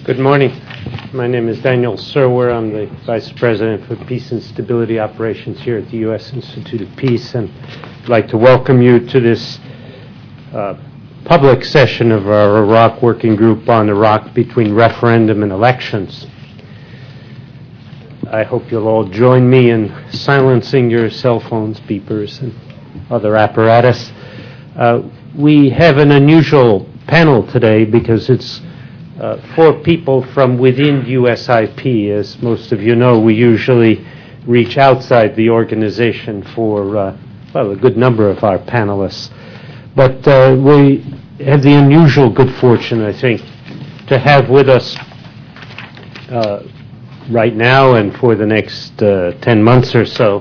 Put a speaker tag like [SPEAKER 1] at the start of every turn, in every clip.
[SPEAKER 1] Good morning. My name is Daniel Serwer. I'm the Vice President for Peace and Stability Operations here at the U.S. Institute of Peace, and I'd like to welcome you to this public session of our Iraq Working Group on Iraq between referendum and elections. I hope you'll all join me in silencing your cell phones, beepers, and other apparatus. We have an unusual panel today because it's for people from within USIP. As most of you know, we usually reach outside the organization for, a good number of our panelists. But we have the unusual good fortune, I think, to have with us right now and for the next 10 months or so,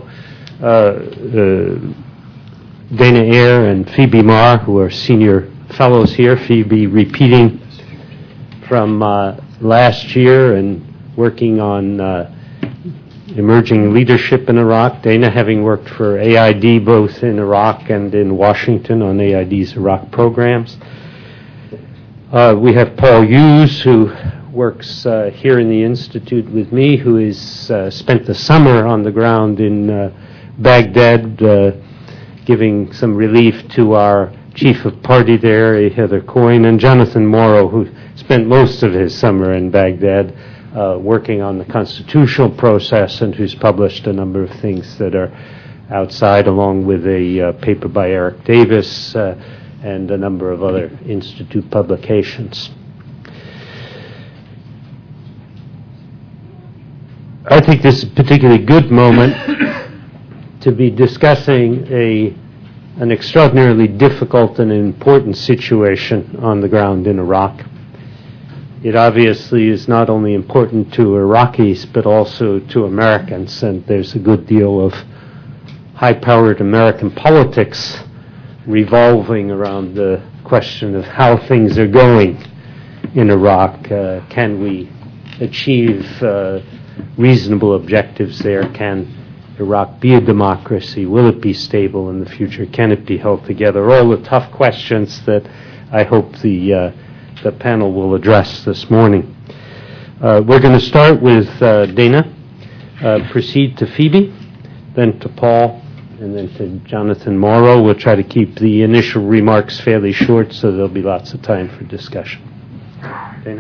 [SPEAKER 1] Dana Eyre and Phoebe Marr, who are senior fellows here. Phoebe repeating from last year and working on emerging leadership in Iraq. Dana having worked for AID both in Iraq and in Washington on AID's Iraq programs. We have Paul Hughes, who works here in the Institute with me, who has spent the summer on the ground in Baghdad, giving some relief to our chief of party there, Heather Coyne, and Jonathan Morrow, who spent most of his summer in Baghdad working on the constitutional process and who's published a number of things that are outside, along with a paper by Eric Davis and a number of other Institute publications. I think this is a particularly good moment to be discussing an extraordinarily difficult and important situation on the ground in Iraq. It obviously is not only important to Iraqis, but also to Americans, and there's a good deal of high-powered American politics revolving around the question of how things are going in Iraq. Can we achieve reasonable objectives there? Can Iraq be a democracy? Will it be stable in the future? Can it be held together? All the tough questions that I hope the panel will address this morning. We're going to start with Dana, proceed to Phoebe, then to Paul, and then to Jonathan Morrow. We'll try to keep the initial remarks fairly short so there'll be lots of time for discussion. Dana?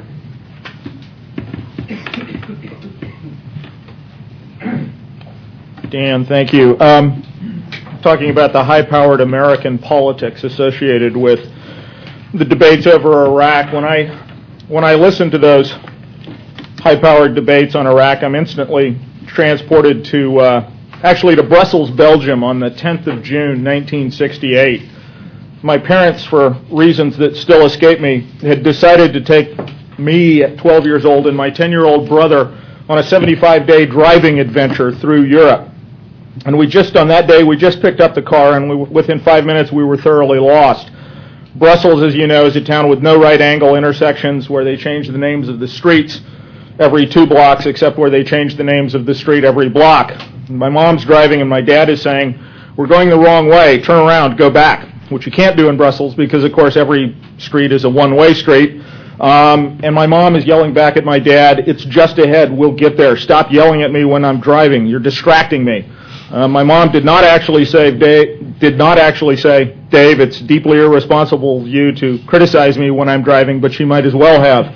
[SPEAKER 2] Dan, thank you. Talking about the high-powered American politics associated with the debates over Iraq. When I listen to those high-powered debates on Iraq, I'm instantly transported to Brussels, Belgium, on the 10th of June, 1968. My parents, for reasons that still escape me, had decided to take me at 12 years old and my 10-year-old brother on a 75-day driving adventure through Europe. And on that day, we just picked up the car, and within 5 minutes, we were thoroughly lost. Brussels, as you know, is a town with no right-angle intersections where they change the names of the streets every 2 blocks, except where they change the names of the street every block. And my mom's driving, and my dad is saying, "We're going the wrong way. Turn around, go back," which you can't do in Brussels because, of course, every street is a one-way street. And my mom is yelling back at my dad, "It's just ahead. We'll get there. Stop yelling at me when I'm driving. You're distracting me." My mom did not actually say, Dave, it's deeply irresponsible of you to criticize me when I'm driving, but she might as well have.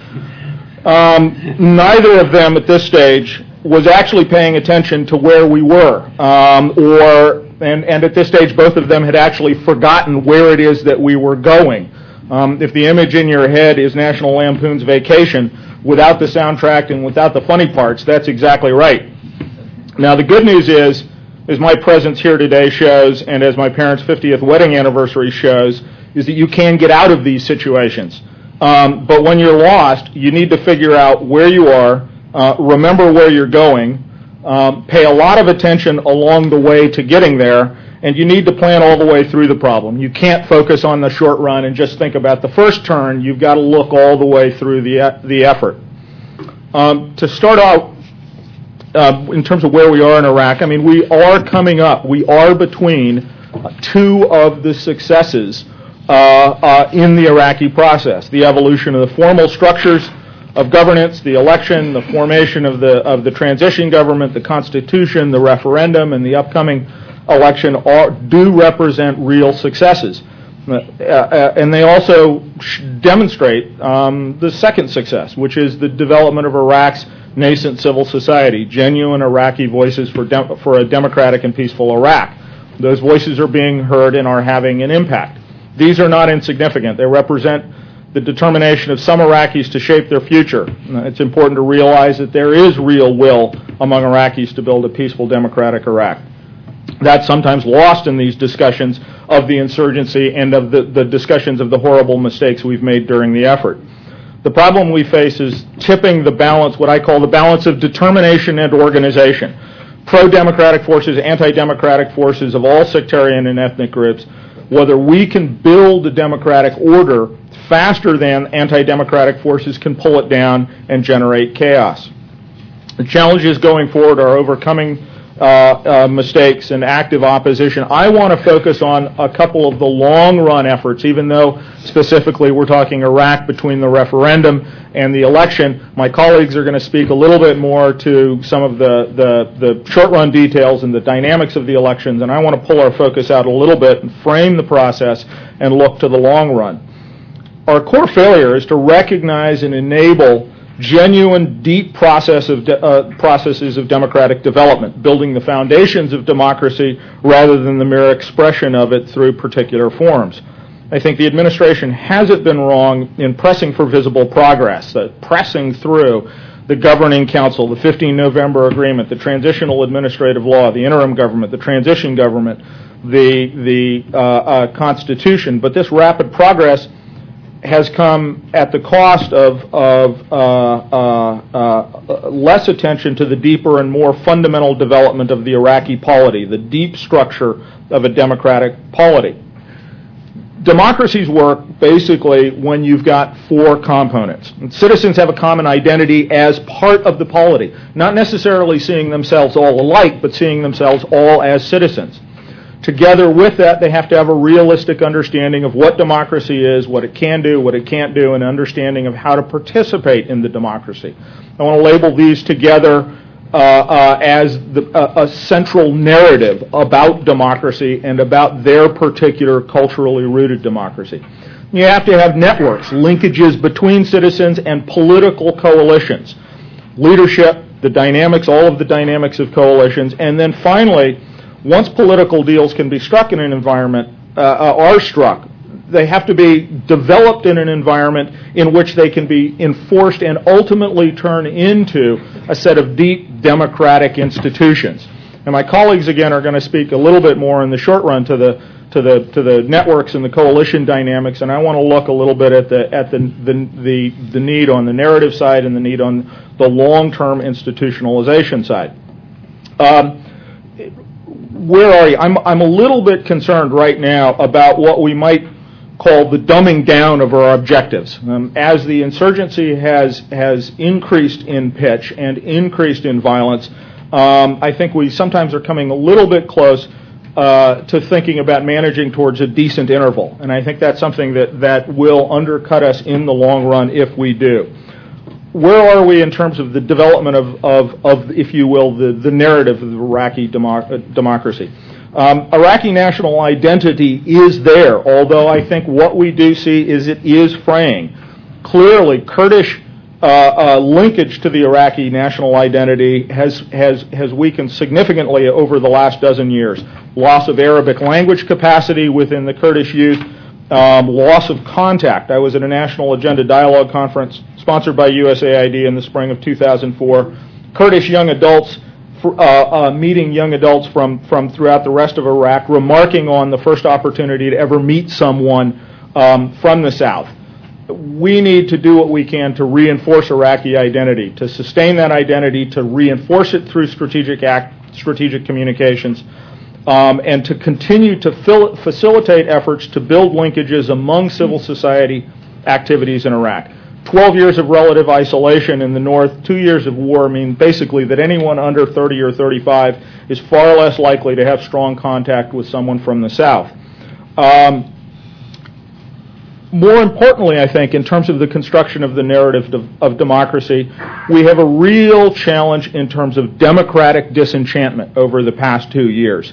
[SPEAKER 2] Neither of them at this stage was actually paying attention to where we were, and at this stage, both of them had actually forgotten where it is that we were going. If the image in your head is National Lampoon's Vacation, without the soundtrack and without the funny parts, that's exactly right. Now, the good news is, as my presence here today shows, and as my parents' 50th wedding anniversary shows, is that you can get out of these situations. But when you're lost, you need to figure out where you are, remember where you're going, pay a lot of attention along the way to getting there, and you need to plan all the way through the problem. You can't focus on the short run and just think about the first turn. You've got to look all the way through the effort. To start out, in terms of where we are in Iraq, we are coming up. We are between 2 of the successes in the Iraqi process: the evolution of the formal structures of governance, the election, the formation of the transition government, the Constitution, the referendum, and the upcoming election do represent real successes. And they also demonstrate the second success, which is the development of Iraq's nascent civil society, genuine Iraqi voices for a democratic and peaceful Iraq. Those voices are being heard and are having an impact. These are not insignificant. They represent the determination of some Iraqis to shape their future. It's important to realize that there is real will among Iraqis to build a peaceful, democratic Iraq. That's sometimes lost in these discussions of the insurgency and of the discussions of the horrible mistakes we've made during the effort. The problem we face is tipping the balance, what I call the balance of determination and organization. Pro-democratic forces, anti-democratic forces of all sectarian and ethnic groups, whether we can build a democratic order faster than anti-democratic forces can pull it down and generate chaos. The challenges going forward are overcoming mistakes and active opposition. I want to focus on a couple of the long-run efforts, even though specifically we're talking Iraq between the referendum and the election. My colleagues are going to speak a little bit more to some of the short-run details and the dynamics of the elections, and I want to pull our focus out a little bit and frame the process and look to the long run. Our core failure is to recognize and enable genuine, deep processes of democratic development, building the foundations of democracy rather than the mere expression of it through particular forms. I think the administration hasn't been wrong in pressing for visible progress, pressing through the governing council, the 15 November agreement, the transitional administrative law, the interim government, the transition government, the Constitution. But this rapid progress has come at the cost of less attention to the deeper and more fundamental development of the Iraqi polity, the deep structure of a democratic polity. Democracies work basically when you've got four components. Citizens have a common identity as part of the polity, not necessarily seeing themselves all alike, but seeing themselves all as citizens. Together with that, they have to have a realistic understanding of what democracy is, what it can do, what it can't do, and understanding of how to participate in the democracy. I want to label these together as a central narrative about democracy and about their particular culturally rooted democracy. You have to have networks, linkages between citizens and political coalitions, leadership, the dynamics, all of the dynamics of coalitions, and then finally, once political deals can be struck in an environment, are struck, they have to be developed in an environment in which they can be enforced and ultimately turn into a set of deep democratic institutions. And my colleagues, again, are going to speak a little bit more in the short run to the networks and the coalition dynamics, and I want to look a little bit at the need on the narrative side and the need on the long-term institutionalization side. Where are you? I'm a little bit concerned right now about what we might call the dumbing down of our objectives. As the insurgency has increased in pitch and increased in violence, I think we sometimes are coming a little bit close to thinking about managing towards a decent interval. And I think that's something that will undercut us in the long run if we do. Where are we in terms of the development of if you will, the narrative of the Iraqi democracy? Iraqi national identity is there, although I think what we do see is it is fraying. Clearly, Kurdish linkage to the Iraqi national identity has weakened significantly over the last dozen years. Loss of Arabic language capacity within the Kurdish youth, loss of contact. I was at a National Agenda Dialogue Conference sponsored by USAID in the spring of 2004. Kurdish young adults meeting young adults from throughout the rest of Iraq, remarking on the first opportunity to ever meet someone from the South. We need to do what we can to reinforce Iraqi identity, to sustain that identity, to reinforce it through strategic communications, and to continue to facilitate efforts to build linkages among civil society activities in Iraq. 12 years of relative isolation in the north, 2 years of war mean basically that anyone under 30 or 35 is far less likely to have strong contact with someone from the south. more importantly, I think, in terms of the construction of the narrative of democracy, we have a real challenge in terms of democratic disenchantment over the past 2 years.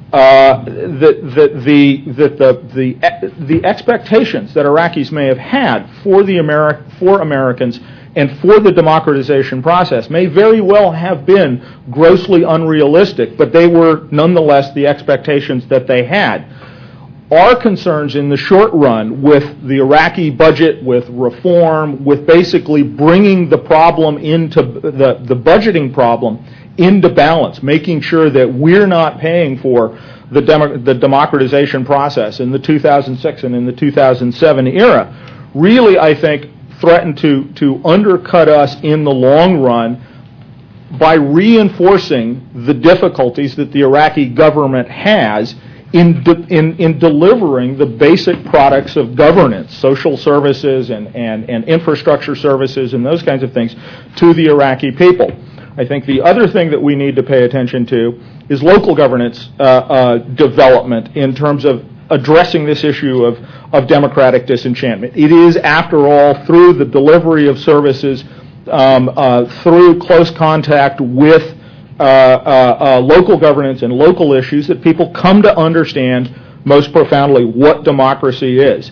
[SPEAKER 2] The expectations that Iraqis may have had for Americans and for the democratization process may very well have been grossly unrealistic, but they were nonetheless the expectations that they had. Our concerns in the short run with the Iraqi budget, with reform, with basically bringing the problem into the budgeting problem into balance, making sure that we're not paying for the democratization process in the 2006 and in the 2007 era, really, I think, threatened to undercut us in the long run by reinforcing the difficulties that the Iraqi government has in delivering the basic products of governance, social services and infrastructure services and those kinds of things to the Iraqi people. I think the other thing that we need to pay attention to is local governance development in terms of addressing this issue of democratic disenchantment. It is, after all, through the delivery of services, through close contact with local governance and local issues that people come to understand most profoundly what democracy is.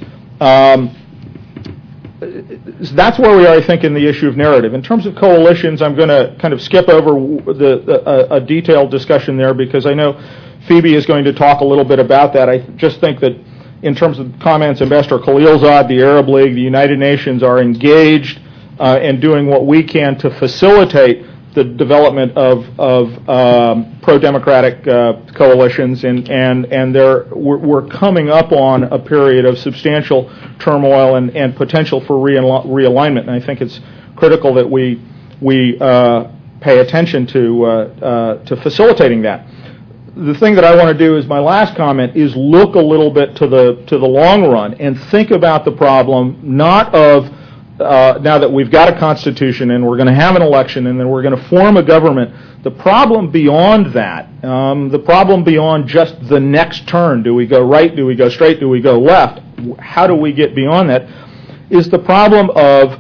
[SPEAKER 2] That's where we are, I think, in the issue of narrative. In terms of coalitions, I'm going to kind of skip over a detailed discussion there because I know Phoebe is going to talk a little bit about that. I just think that in terms of comments, Ambassador Khalilzad, the Arab League, the United Nations are engaged in doing what we can to facilitate the development of pro-democratic coalitions, and we're coming up on a period of substantial turmoil and potential for realignment. And I think it's critical that we pay attention to facilitating that. The thing that I want to do is my last comment is look a little bit to the long run and think about the problem not of now that we've got a constitution and we're going to have an election and then we're going to form a government. The problem beyond that, the problem beyond just the next turn, do we go right, do we go straight, do we go left, how do we get beyond that, is the problem of,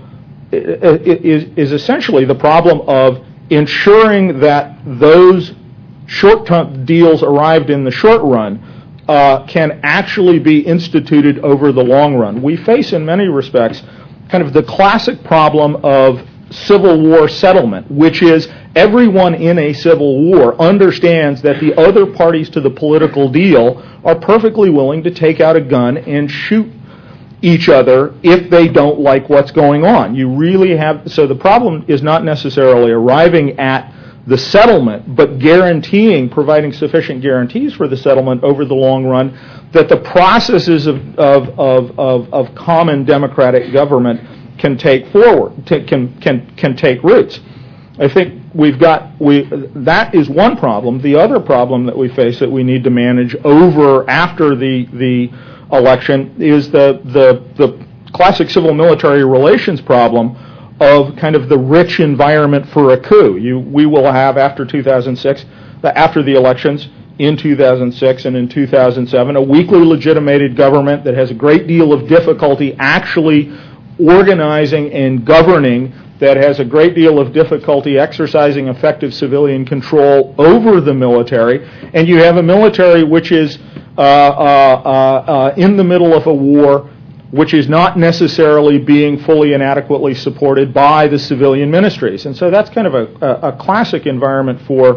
[SPEAKER 2] is essentially the problem of ensuring that those short-term deals arrived in the short run can actually be instituted over the long run. We face, in many respects, kind of the classic problem of Civil War settlement, which is everyone in a civil war understands that the other parties to the political deal are perfectly willing to take out a gun and shoot each other if they don't like what's going on. You really have, so the problem is not necessarily arriving at the settlement, but providing sufficient guarantees for the settlement over the long run that the processes of common democratic government can take forward, can take roots. I think that is one problem. The other problem that we face that we need to manage after the election is the classic civil-military relations problem of kind of the rich environment for a coup. We will have after 2006, after the elections in 2006 and in 2007, a weakly legitimated government that has a great deal of difficulty actually organizing and governing, that has a great deal of difficulty exercising effective civilian control over the military, and you have a military which is in the middle of a war which is not necessarily being fully and adequately supported by the civilian ministries. And so that's kind of a classic environment for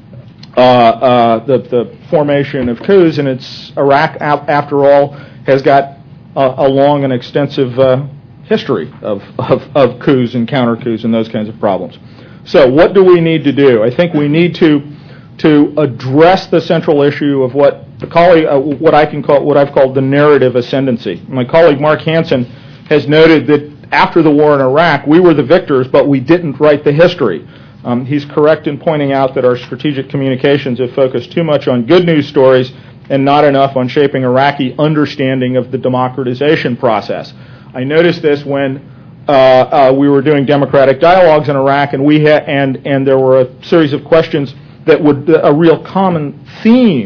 [SPEAKER 2] the formation of coups, and Iraq, after all, has got a long and extensive history of coups and counter coups and those kinds of problems. So what do we need to do? I think we need to address the central issue of what I've called the narrative ascendancy. My colleague Mark Hansen has noted that after the war in Iraq, we were the victors, but we didn't write the history. He's correct in pointing out that our strategic communications have focused too much on good news stories and not enough on shaping Iraqi understanding of the democratization process. I noticed this when we were doing democratic dialogues in Iraq, and there were a series of questions that a real common theme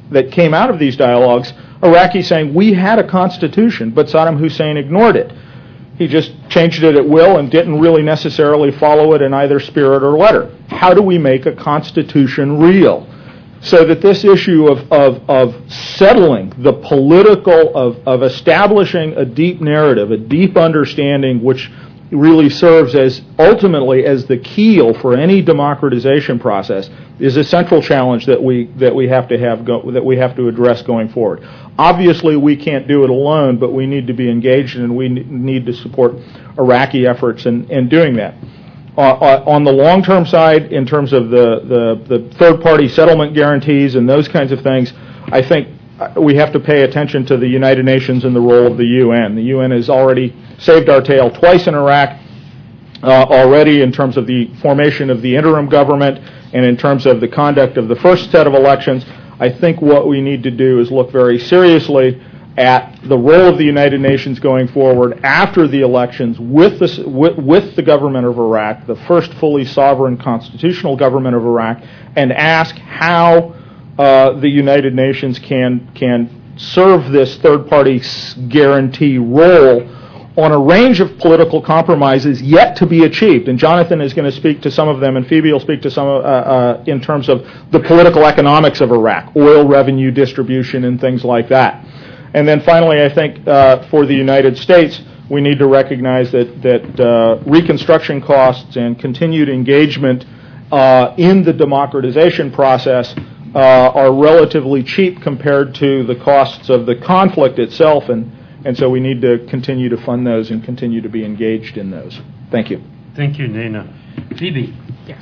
[SPEAKER 2] that came out of these dialogues, Iraqis saying, we had a constitution, but Saddam Hussein ignored it. He just changed it at will and didn't really necessarily follow it in either spirit or letter. How do we make a constitution real? So that this issue of settling the political, of establishing a deep narrative, a deep understanding which really serves as ultimately as the keel for any democratization process, is a central challenge that we have to address going forward. Obviously, we can't do it alone, but we need to be engaged and we need to support Iraqi efforts in doing that. On the long-term side, in terms of the third-party settlement guarantees and those kinds of things, I think we have to pay attention to the United Nations and the role of the UN. The UN has already saved our tail twice in Iraq already in terms of the formation of the interim government and in terms of the conduct of the first set of elections. I think what we need to do is look very seriously at the role of the United Nations going forward after the elections with the government of Iraq, the first fully sovereign constitutional government of Iraq, and ask how the United Nations can serve this third-party guarantee role on a range of political compromises yet to be achieved. And Jonathan is going to speak to some of them, and Phoebe will speak to some in terms of the political economics of Iraq, oil revenue distribution and things like that. And then finally, I think for the United States, we need to recognize that reconstruction costs and continued engagement in the democratization process are relatively cheap compared to the costs of the conflict itself, and so we need to continue to fund those and continue to be engaged in those. Thank you.
[SPEAKER 1] Thank you, Dana. Phoebe.
[SPEAKER 3] Yes.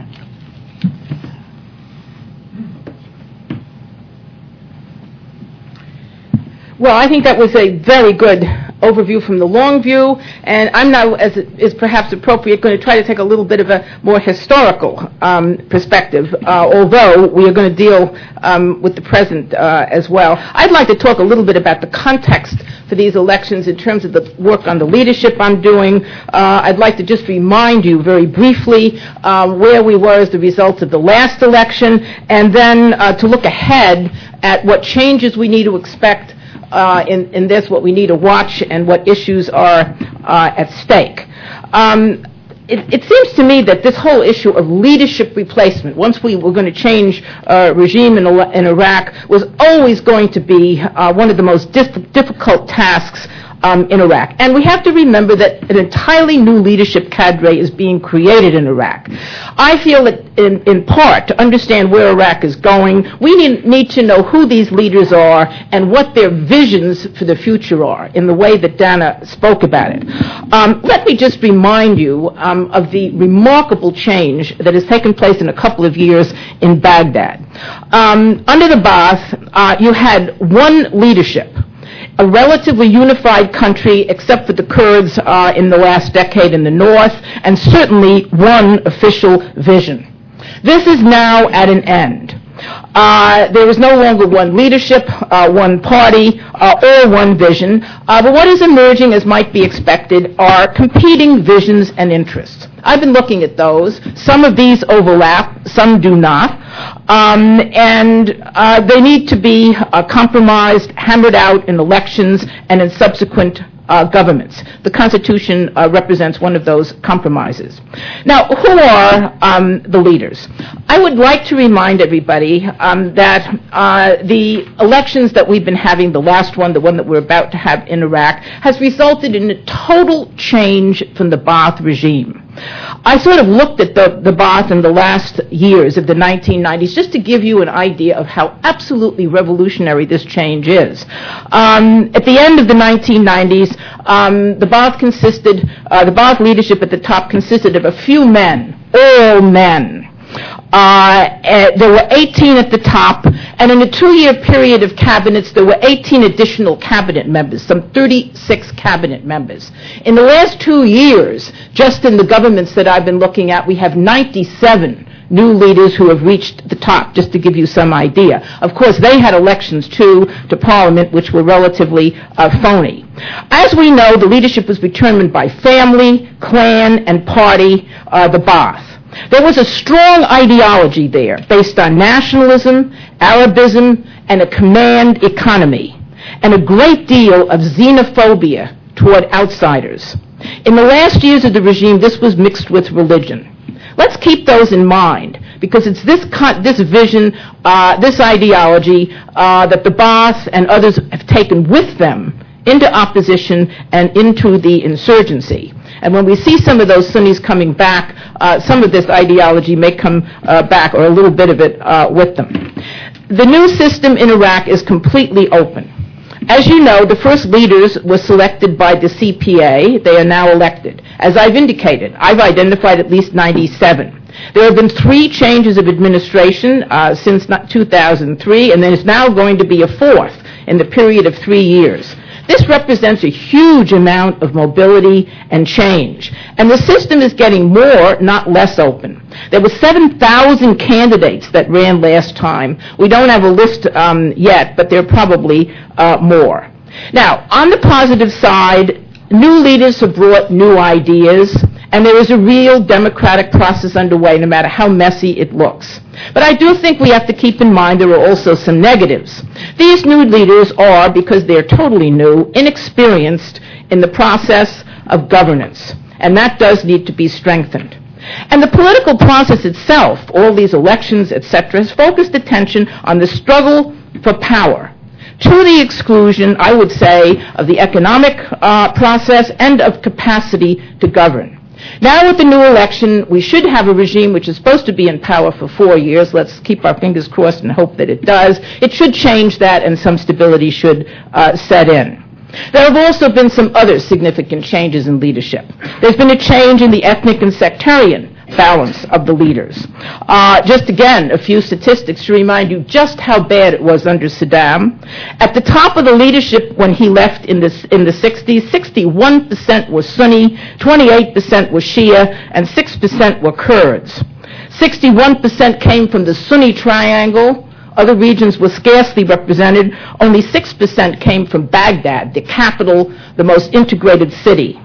[SPEAKER 3] Well, I think that was a very good overview from the long view, and I'm now, as is perhaps appropriate, going to try to take a little bit of a more historical perspective, although we are going to deal with the present as well. I'd like to talk a little bit about the context for these elections in terms of the work on the leadership I'm doing. I'd like to just remind you very briefly where we were as the result of the last election, and then to look ahead at what changes we need to expect in this, what we need to watch, and what issues are at stake. It seems to me that this whole issue of leadership replacement, once we were going to change regime in Iraq, was always going to be one of the most difficult tasks in Iraq. And we have to remember that an entirely new leadership cadre is being created in Iraq. I feel that in part, to understand where Iraq is going, we need to know who these leaders are and what their visions for the future are, in the way that Dana spoke about it. Let me just remind you of the remarkable change that has taken place in a couple of years in Baghdad. Under the Ba'ath, you had one leadership, a relatively unified country except for the Kurds in the last decade in the north, and certainly one official vision. This is now at an end. There is no longer one leadership, one party, or one vision, but what is emerging, as might be expected, are competing visions and interests. I've been looking at those. Some of these overlap, some do not, and they need to be compromised, hammered out in elections and in subsequent governments. The Constitution represents one of those compromises. Now, who are the leaders? I would like to remind everybody that the elections that we've been having, the last one, the one that we're about to have in Iraq, has resulted in a total change from the Ba'ath regime. I sort of looked at the Ba'ath in the last years of the 1990s just to give you an idea of how absolutely revolutionary this change is. At the end of the 1990s, the Ba'ath leadership at the top consisted of a few men, all men. There were 18 at the top, and in a 2-year period of cabinets, there were 18 additional cabinet members, some 36 cabinet members. In the last 2 years, just in the governments that I've been looking at, we have 97 new leaders who have reached the top, just to give you some idea. Of course, they had elections, too, to Parliament, which were relatively phony. As we know, the leadership was determined by family, clan, and party, the Ba'ath. There was a strong ideology there based on nationalism, Arabism, and a command economy, and a great deal of xenophobia toward outsiders. In the last years of the regime, this was mixed with religion. Let's keep those in mind, because it's this vision, this ideology that the Ba'ath and others have taken with them into opposition and into the insurgency. And when we see some of those Sunnis coming back, some of this ideology may come back, or a little bit of it with them. The new system in Iraq is completely open. As you know, the first leaders were selected by the CPA. They are now elected. As I've indicated, I've identified at least 97. There have been 3 changes of administration since 2003, and there's now going to be a 4th in the period of 3 years. This represents a huge amount of mobility and change. And the system is getting more, not less open. There were 7,000 candidates that ran last time. We don't have a list yet, but there are probably more. Now, on the positive side, new leaders have brought new ideas, and there is a real democratic process underway, no matter how messy it looks. But I do think we have to keep in mind there are also some negatives. These new leaders are, because they're totally new, inexperienced in the process of governance, and that does need to be strengthened. And the political process itself, all these elections, etc., has focused attention on the struggle for power, to the exclusion, I would say, of the economic process and of capacity to govern. Now with the new election, we should have a regime which is supposed to be in power for 4 years. Let's keep our fingers crossed and hope that it does. It should change that, and some stability should set in. There have also been some other significant changes in leadership. There's been a change in the ethnic and sectarian balance of the leaders. Just again, a few statistics to remind you just how bad it was under Saddam. At the top of the leadership when he left in the 60s, 61% were Sunni, 28% were Shia, and 6% were Kurds. 61% came from the Sunni triangle. Other regions were scarcely represented. Only 6% came from Baghdad, the capital, the most integrated city.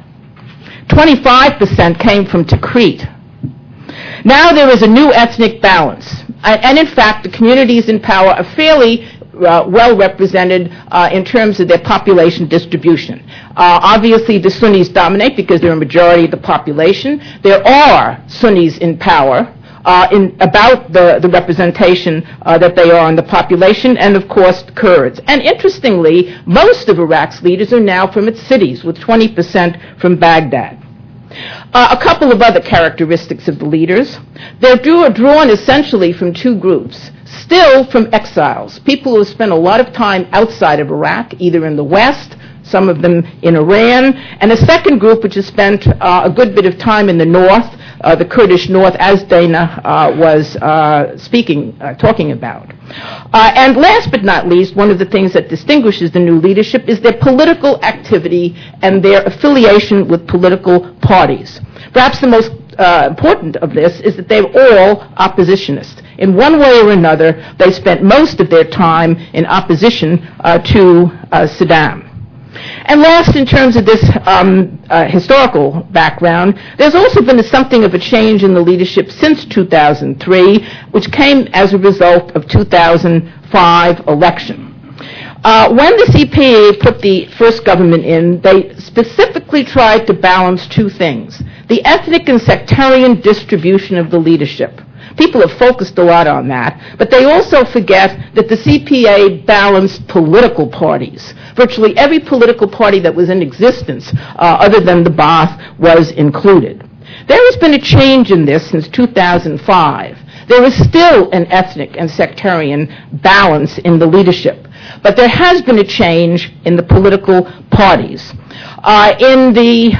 [SPEAKER 3] 25% came from Tikrit. Now there is a new ethnic balance. And in fact, the communities in power are fairly well represented in terms of their population distribution. Obviously, the Sunnis dominate because they're a majority of the population. There are Sunnis in power. In about the representation that they are in the population, and of course Kurds. And interestingly, most of Iraq's leaders are now from its cities, with 20% from Baghdad. A couple of other characteristics of the leaders. They're drawn essentially from 2 groups. Still from exiles, people who have spent a lot of time outside of Iraq, either in the West, some of them in Iran, and a second group which has spent a good bit of time in the North, the Kurdish North, as Dana was talking about. And last but not least, one of the things that distinguishes the new leadership is their political activity and their affiliation with political parties. Perhaps the most important of this is that they're all oppositionists. In one way or another, they spent most of their time in opposition to Saddam. And last, in terms of this historical background, there's also been something of a change in the leadership since 2003, which came as a result of 2005 election. When the CPA put the first government in, they specifically tried to balance 2 things: the ethnic and sectarian distribution of the leadership. People have focused a lot on that, but they also forget that the CPA balanced political parties. Virtually every political party that was in existence, other than the Ba'ath, was included. There has been a change in this since 2005. There is still an ethnic and sectarian balance in the leadership, but there has been a change in the political parties. In the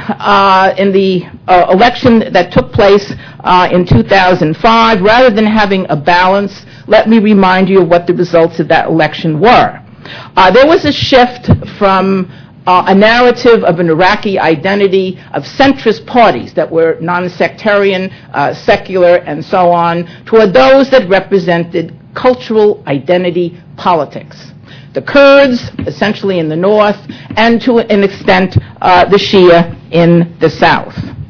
[SPEAKER 3] election that took place in 2005, rather than having a balance, let me remind you of what the results of that election were. There was a shift from a narrative of an Iraqi identity of centrist parties that were non-sectarian, secular, and so on, toward those that represented cultural identity politics. The Kurds, essentially in the north, and to an extent, the Shia in the south.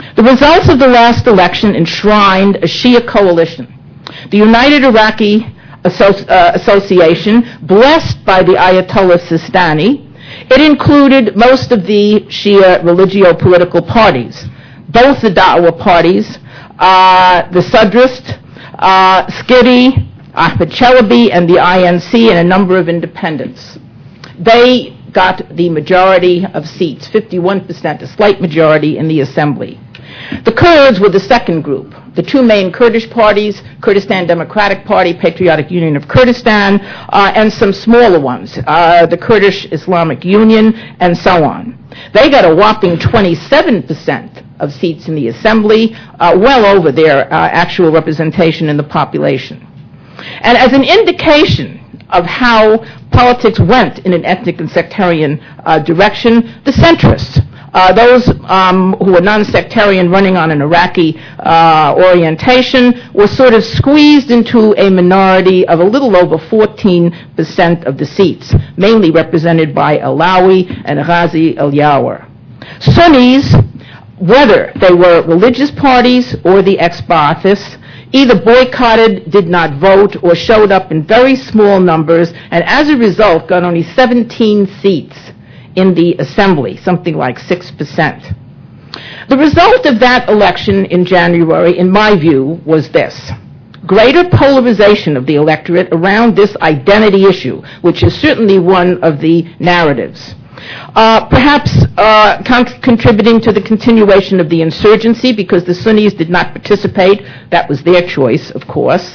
[SPEAKER 3] The results of the last election enshrined a Shia coalition. The United Iraqi Association, blessed by the Ayatollah Sistani, it included most of the Shia religio-political parties, both the Da'wah parties, the Sadrist, Skiri, Ahmed Chalabi, and the INC, and a number of independents. They got the majority of seats, 51%, a slight majority in the assembly. The Kurds were the second group. The two main Kurdish parties, Kurdistan Democratic Party, Patriotic Union of Kurdistan, and some smaller ones, the Kurdish Islamic Union, and so on. They got a whopping 27% of seats in the assembly, well over their actual representation in the population. And as an indication of how politics went in an ethnic and sectarian direction, the centrists, those who were non-sectarian running on an Iraqi orientation, were sort of squeezed into a minority of a little over 14% of the seats, mainly represented by Alawi and Ghazi al-Yawar. Sunnis, whether they were religious parties or the ex-Baathists, either boycotted, did not vote, or showed up in very small numbers, and as a result got only 17 seats in the assembly, something like 6%. The result of that election in January, in my view, was this: greater polarization of the electorate around this identity issue, which is certainly one of the narratives. Perhaps contributing to the continuation of the insurgency, because the Sunnis did not participate. That was their choice, of course.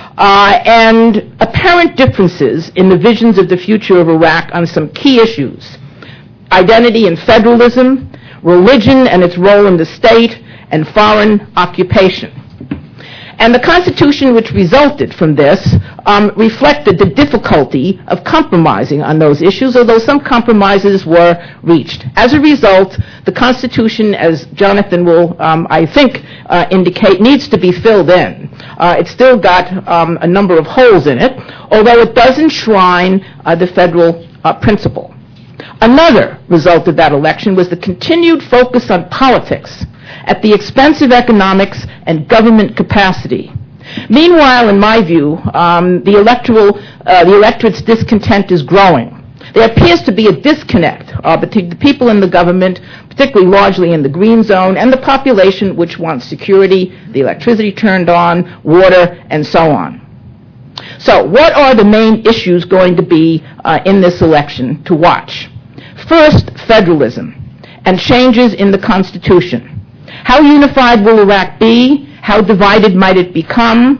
[SPEAKER 3] And apparent differences in the visions of the future of Iraq on some key issues: identity and federalism, religion and its role in the state, and foreign occupation. And the Constitution which resulted from this reflected the difficulty of compromising on those issues, although some compromises were reached. As a result, the Constitution, as Jonathan will, I think, indicate, needs to be filled in. It's still got a number of holes in it, although it does enshrine the federal principle. Another result of that election was the continued focus on politics at the expense of economics and government capacity. Meanwhile, in my view, the electorate's discontent is growing. There appears to be a disconnect between the people in the government, particularly largely in the green zone, and the population which wants security, the electricity turned on, water, and so on. So what are the main issues going to be in this election to watch? First, federalism and changes in the Constitution. How unified will Iraq be? How divided might it become?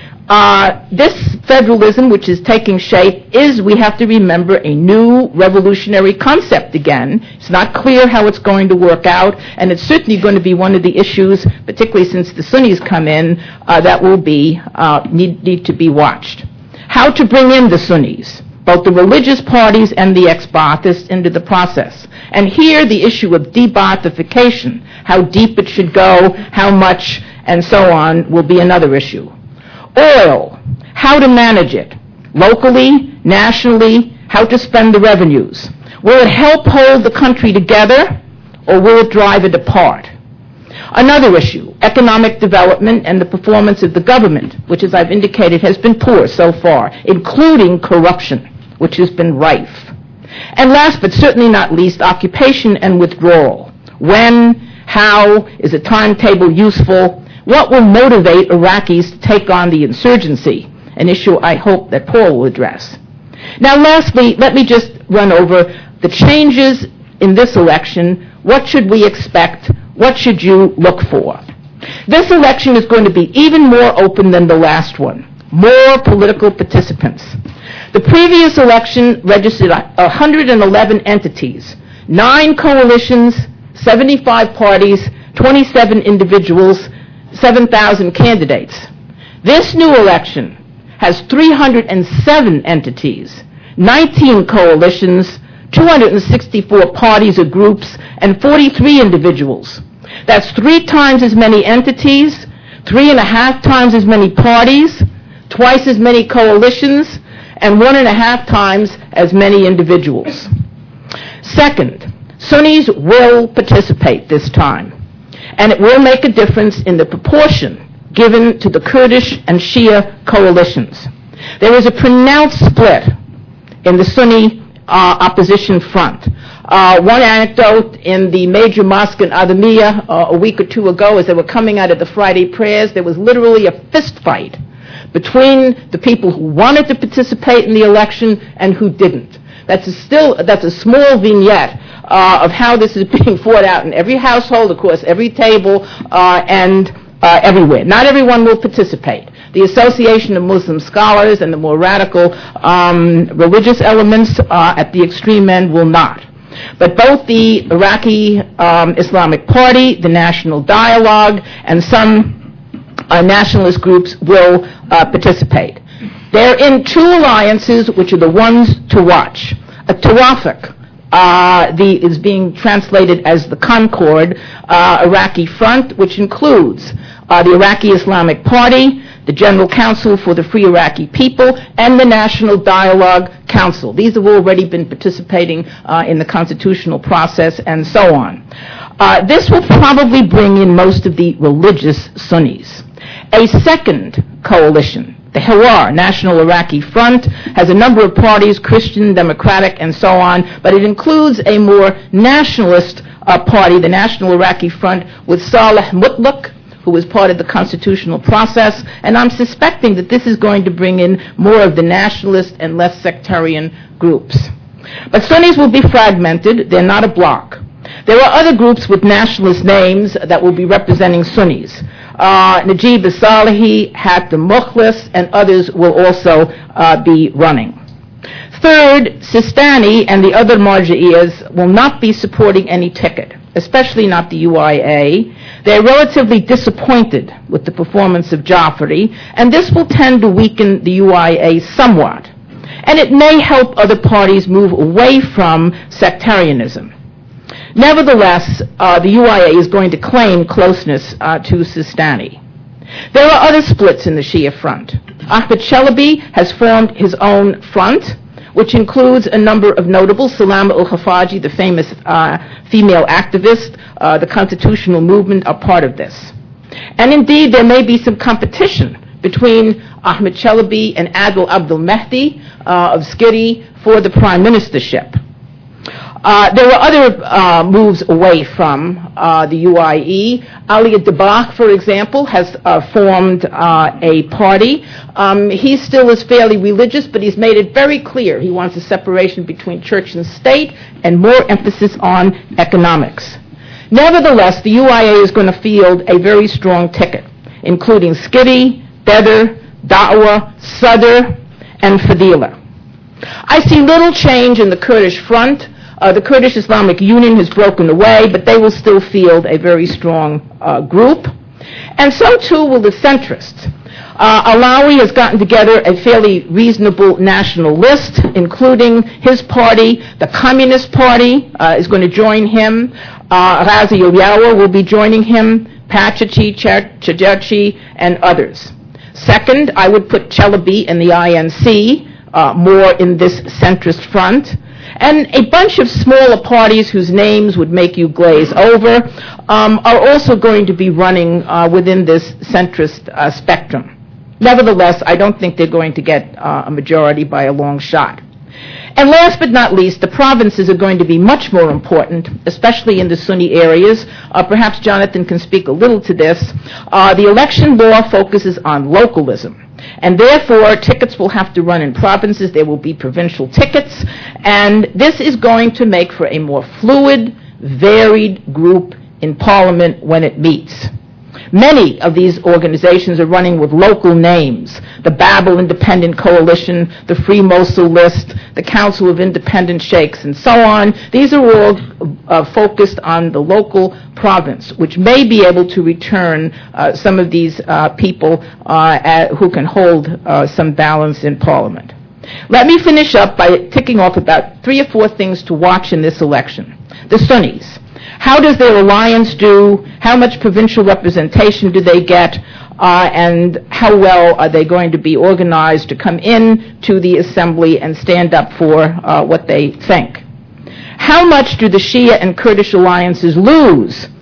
[SPEAKER 3] This federalism, which is taking shape, is, we have to remember, a new revolutionary concept again. It's not clear how it's going to work out, and it's certainly going to be one of the issues, particularly since the Sunnis come in, that will be need to be watched. How to bring in the Sunnis, both the religious parties and the ex-Baathists, into the process. And here the issue of de-Baathification, how deep it should go, how much, and so on, will be another issue. Oil, how to manage it, locally, nationally, how to spend the revenues. Will it help hold the country together, or will it drive it apart? Another issue, economic development and the performance of the government, which, as I've indicated, has been poor so far, including corruption, which has been rife. And last but certainly not least, occupation and withdrawal. When, how, is a timetable useful? What will motivate Iraqis to take on the insurgency? An issue I hope that Paul will address. Now lastly, let me just run over the changes in this election. What should we expect? What should you look for? This election is going to be even more open than the last one. More political participants. The previous election registered 111 entities, 9 coalitions, 75 parties, 27 individuals, 7,000 candidates. This new election has 307 entities, 19 coalitions, 264 parties or groups, and 43 individuals. That's 3 times as many entities, 3.5 times as many parties, twice as many coalitions, and 1.5 times as many individuals. Second, Sunnis will participate this time. and it will make a difference in the proportion given to the Kurdish and Shia coalitions. There is a pronounced split in the Sunni opposition front. One anecdote, in the major mosque in Adamiya a week or two ago, as they were coming out of the Friday prayers, there was literally a fist fight between the people who wanted to participate in the election and who didn't. That's a small vignette of how this is being fought out in every household, across every table, and everywhere. Not everyone will participate. The Association of Muslim Scholars and the more radical religious elements at the extreme end will not. But both the Iraqi Islamic Party, the National Dialogue, and some nationalist groups will participate. They're in two alliances, which are the ones to watch. A Tawafik is being translated as the Concord Iraqi Front, which includes the Iraqi Islamic Party, the General Council for the Free Iraqi People, and the National Dialogue Council. These have already been participating in the constitutional process and so on. This will probably bring in most of the religious Sunnis. A second coalition, the Hiwar, National Iraqi Front, has a number of parties, Christian, Democratic, and so on, but it includes a more nationalist party, the National Iraqi Front, with Saleh Mutlaq, who was part of the constitutional process, and I'm suspecting that this is going to bring in more of the nationalist and less sectarian groups. But Sunnis will be fragmented. They're not a bloc. There are other groups with nationalist names that will be representing Sunnis. Najib al-Salehi, Hatem Mukhlis, and others will also be running. Third, Sistani and the other Marja'iyas will not be supporting any ticket, especially not the UIA. They're relatively disappointed with the performance of Jafari, and this will tend to weaken the UIA somewhat. And it may help other parties move away from sectarianism. Nevertheless, the UIA is going to claim closeness to Sistani. There are other splits in the Shia front. Ahmed Chalabi has formed his own front, which includes a number of notables. Salama al-Khafaji, the famous female activist, the constitutional movement, are part of this. And indeed, there may be some competition between Ahmed Chalabi and Adil Abdul Mehdi of Skiri for the prime ministership. There were other moves away from the UIE. Ali Dabakh, for example, has formed a party. He still is fairly religious, but he's made it very clear he wants a separation between church and state and more emphasis on economics. Nevertheless, the UIA is going to field a very strong ticket, including Skiri, Bedr, Da'wa, Sadr, and Fadila. I see little change in the Kurdish front. The Kurdish Islamic Union has broken away, but they will still field a very strong group. And so too will the centrists. Alawi has gotten together a fairly reasonable national list, including his party. The Communist Party is going to join him. Razi Yawa will be joining him, Pachachi, Chajerchi, and others. Second, I would put Chalabi and the INC more in this centrist front. And a bunch of smaller parties whose names would make you glaze over are also going to be running within this centrist spectrum. Nevertheless, I don't think they're going to get a majority by a long shot. And last but not least, the provinces are going to be much more important, especially in the Sunni areas. Perhaps Jonathan can speak a little to this. The election law focuses on localism. And therefore, tickets will have to run in provinces. There will be provincial tickets. And this is going to make for a more fluid, varied group in Parliament when it meets. Many of these organizations are running with local names. The Babel Independent Coalition, the Free Mosul List, the Council of Independent Sheikhs, and so on. These are all focused on the local province, which may be able to return some of these people who can hold some balance in Parliament. Let me finish up by ticking off about 3 or 4 things to watch in this election. The Sunnis. How does their alliance do? How much provincial representation do they get? And how well are they going to be organized to come in to the assembly and stand up for what they think? How much do the Shia and Kurdish alliances lose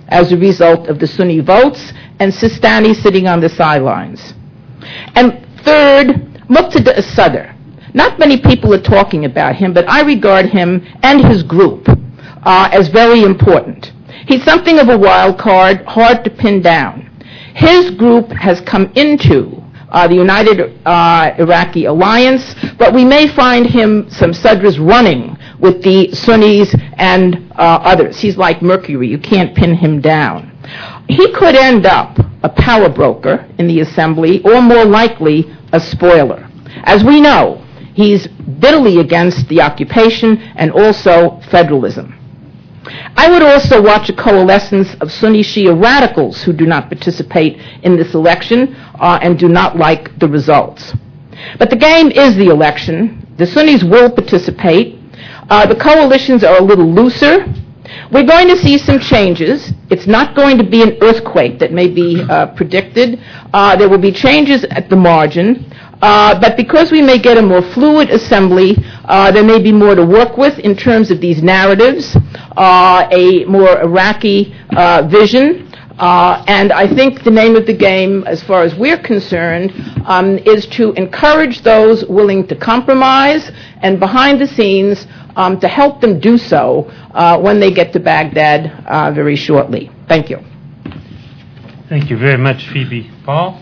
[SPEAKER 3] as a result of the Sunni votes and Sistani sitting on the sidelines. And third, Muqtada as-Sadr. Not many people are talking about him, but I regard him and his group as very important. He's something of a wild card, hard to pin down. His group has come into the United Iraqi Alliance, but we may find him, some Sadrs, running with the Sunnis and others. He's like Mercury. You can't pin him down. He could end up a power broker in the assembly, or more likely, a spoiler. As we know, he's bitterly against the occupation and also federalism. I would also watch a coalescence of Sunni Shia radicals who do not participate in this election and do not like the results. But the game is the election. The Sunnis will participate. The coalitions are a little looser. We're going to see some changes. It's not going to be an earthquake that may be predicted. There will be changes at the margin. But because we may get a more fluid assembly, there may be more to work with in terms of these narratives, a more Iraqi vision. And I think the name of the game, as far as we're concerned, is to encourage those willing to compromise and behind the scenes to help them do so when they get to Baghdad very shortly. Thank you.
[SPEAKER 1] Thank you very much, Phoebe. Paul?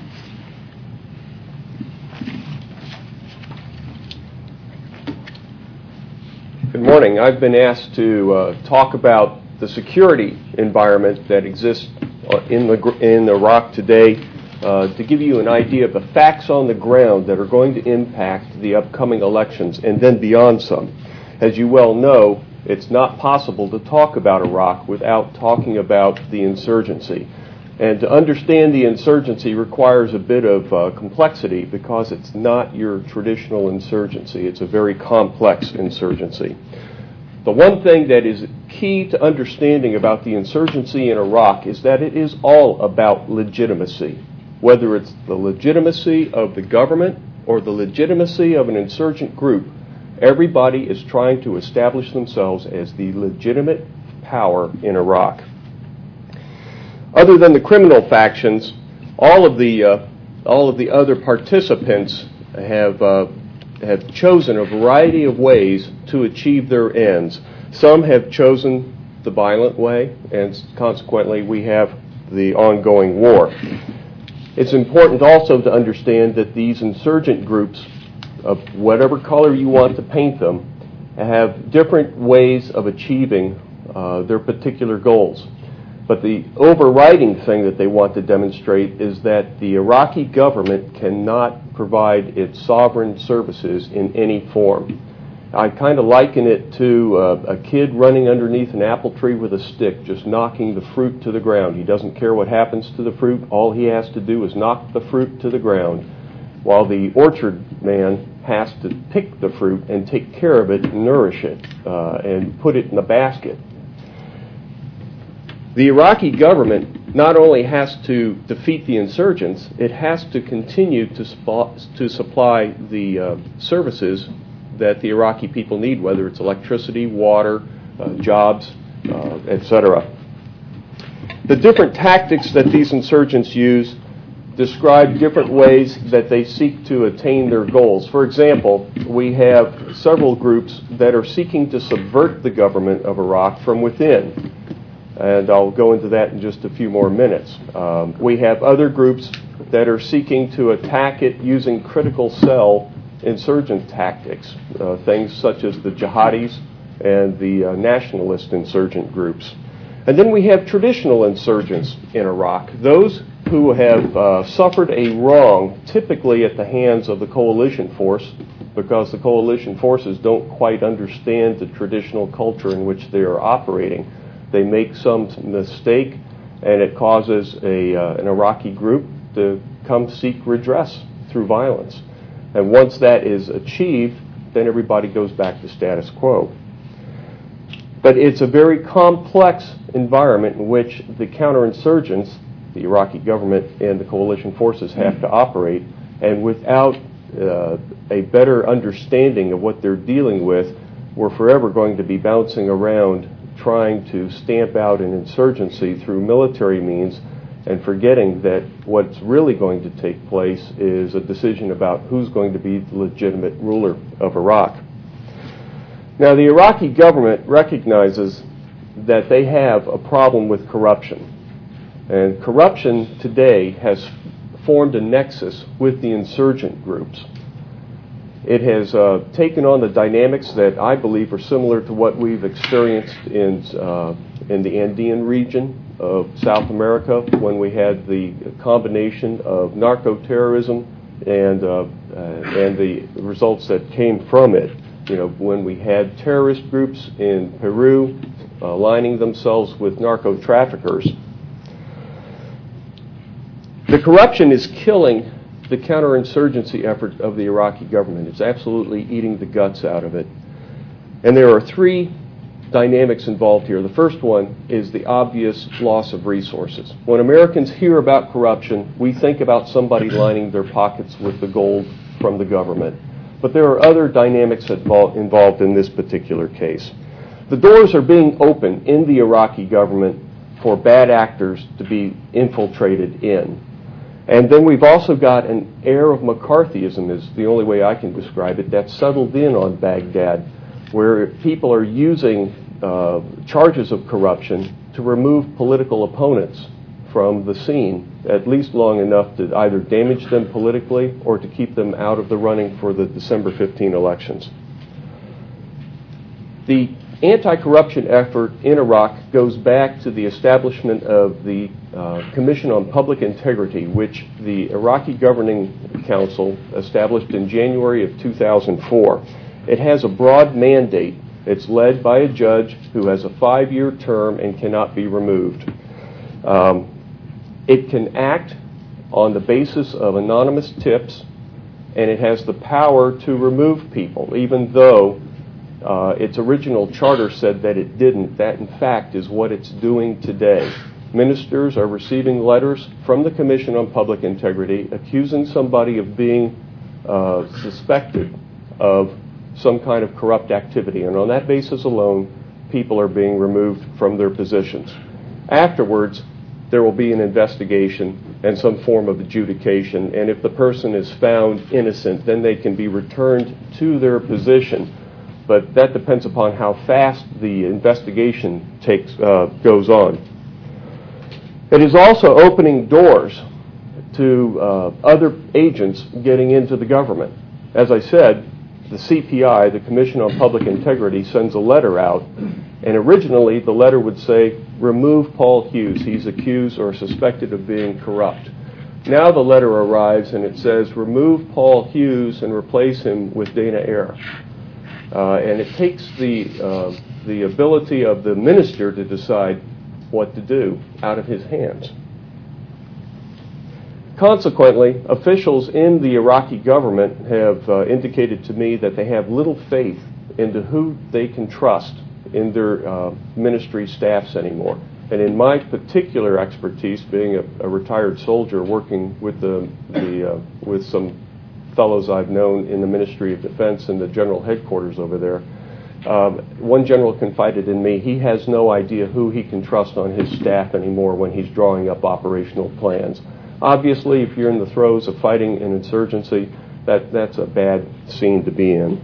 [SPEAKER 4] Good morning. I've been asked to talk about the security environment that exists in Iraq today, to give you an idea of the facts on the ground that are going to impact the upcoming elections and then beyond some. As you well know, it's not possible to talk about Iraq without talking about the insurgency. And to understand the insurgency requires a bit of complexity because it's not your traditional insurgency. It's a very complex insurgency. The one thing that is key to understanding about the insurgency in Iraq is that it is all about legitimacy. Whether it's the legitimacy of the government or the legitimacy of an insurgent group, everybody is trying to establish themselves as the legitimate power in Iraq. Other than the criminal factions, all of the other participants have chosen a variety of ways to achieve their ends. Some have chosen the violent way, and consequently we have the ongoing war. It's important also to understand that these insurgent groups, of whatever color you want to paint them, have different ways of achieving their particular goals. But the overriding thing that they want to demonstrate is that the Iraqi government cannot provide its sovereign services in any form. I kind of liken it to a kid running underneath an apple tree with a stick, just knocking the fruit to the ground. He doesn't care what happens to the fruit. All he has to do is knock the fruit to the ground, while the orchard man has to pick the fruit and take care of it, and nourish it, and put it in a basket. The Iraqi government not only has to defeat the insurgents, it has to continue to supply the services that the Iraqi people need, whether it's electricity, water, jobs, etc. The different tactics that these insurgents use describe different ways that they seek to attain their goals. For example, we have several groups that are seeking to subvert the government of Iraq from within. And I'll go into that in just a few more minutes. We have other groups that are seeking to attack it using critical cell insurgent tactics, things such as the jihadis and the nationalist insurgent groups. And then we have traditional insurgents in Iraq, those who have suffered a wrong, typically at the hands of the coalition force, because the coalition forces don't quite understand the traditional culture in which they are operating. They make some mistake, and it causes an Iraqi group to come seek redress through violence. And once that is achieved, then everybody goes back to status quo. But it's a very complex environment in which the counterinsurgents, the Iraqi government and the coalition forces, have to operate, and without a better understanding of what they're dealing with, we're forever going to be bouncing around trying to stamp out an insurgency through military means and forgetting that what's really going to take place is a decision about who's going to be the legitimate ruler of Iraq. Now, the Iraqi government recognizes that they have a problem with corruption. And corruption today has formed a nexus with the insurgent groups. It has taken on the dynamics that I believe are similar to what we've experienced in the Andean region of South America when we had the combination of narco-terrorism and the results that came from it. You know, when we had terrorist groups in Peru aligning themselves with narco-traffickers. The corruption is killing the counterinsurgency effort of the Iraqi government. It's absolutely eating the guts out of it. And there are three dynamics involved here. The first one is the obvious loss of resources. When Americans hear about corruption, we think about somebody lining their pockets with the gold from the government. But there are other dynamics involved in this particular case. The doors are being opened in the Iraqi government for bad actors to be infiltrated in. And then we've also got an air of McCarthyism, is the only way I can describe it, that's settled in on Baghdad, where people are using charges of corruption to remove political opponents from the scene, at least long enough to either damage them politically or to keep them out of the running for the December 15 elections. The anti-corruption effort in Iraq goes back to the establishment of the Commission on Public Integrity, which the Iraqi Governing Council established in January of 2004. It has a broad mandate. It's led by a judge who has a 5-year term and cannot be removed. It can act on the basis of anonymous tips, and it has the power to remove people, even though its original charter said that it didn't. That, in fact, is what it's doing today. Ministers are receiving letters from the Commission on Public Integrity accusing somebody of being suspected of some kind of corrupt activity, and on that basis alone, people are being removed from their positions. Afterwards, there will be an investigation and some form of adjudication, and if the person is found innocent, then they can be returned to their position. But that depends upon how fast the investigation goes on. It is also opening doors to other agents getting into the government. As I said, the CPI, the Commission on Public Integrity, sends a letter out, and originally the letter would say, remove Paul Hughes. He's accused or suspected of being corrupt. Now the letter arrives and it says, remove Paul Hughes and replace him with Dana Eyre. And it takes the ability of the minister to decide what to do out of his hands. Consequently, officials in the Iraqi government have indicated to me that they have little faith into who they can trust in their ministry staffs anymore. And in my particular expertise, being a retired soldier working with with some fellows I've known in the Ministry of Defense and the general headquarters over there, one general confided in me he has no idea who he can trust on his staff anymore when he's drawing up operational plans. Obviously, if you're in the throes of fighting an insurgency, that's a bad scene to be in.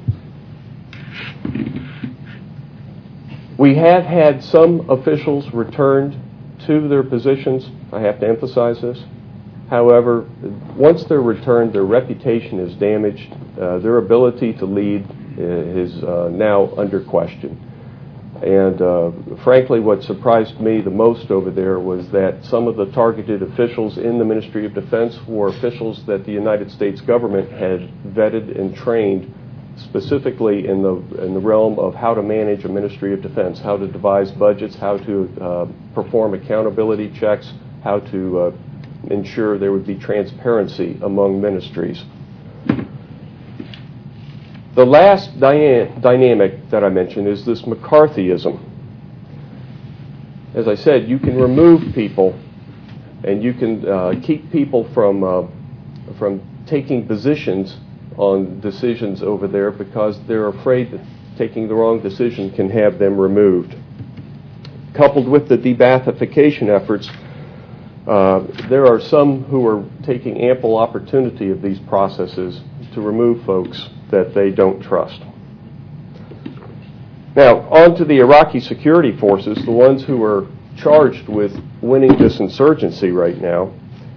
[SPEAKER 4] We have had some officials returned to their positions. I have to emphasize this. However, once they're returned, their reputation is damaged. Their ability to lead is now under question. And frankly, what surprised me the most over there was that some of the targeted officials in the Ministry of Defense were officials that the United States government had vetted and trained specifically in the realm of how to manage a Ministry of Defense, how to devise budgets, how to perform accountability checks, how to ensure there would be transparency among ministries. The last dynamic that I mentioned is this McCarthyism. As I said, you can remove people and you can keep people from taking positions on decisions over there because they're afraid that taking the wrong decision can have them removed. coupled with the de-Baathification efforts, there are some who are taking ample opportunity of these processes to remove folks that they don't trust. Now, on to the Iraqi security forces, the ones who are charged with winning this insurgency right now.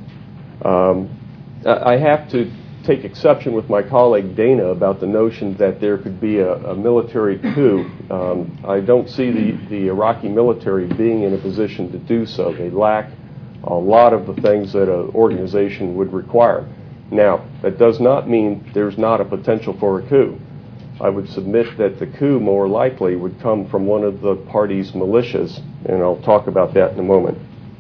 [SPEAKER 4] I have to take exception with my colleague Dana about the notion that there could be a military coup. I don't see the Iraqi military being in a position to do so. They lack a lot of the things that an organization would require. Now, that does not mean there's not a potential for a coup. I would submit that the coup more likely would come from one of the party's militias, and I'll talk about that in a moment.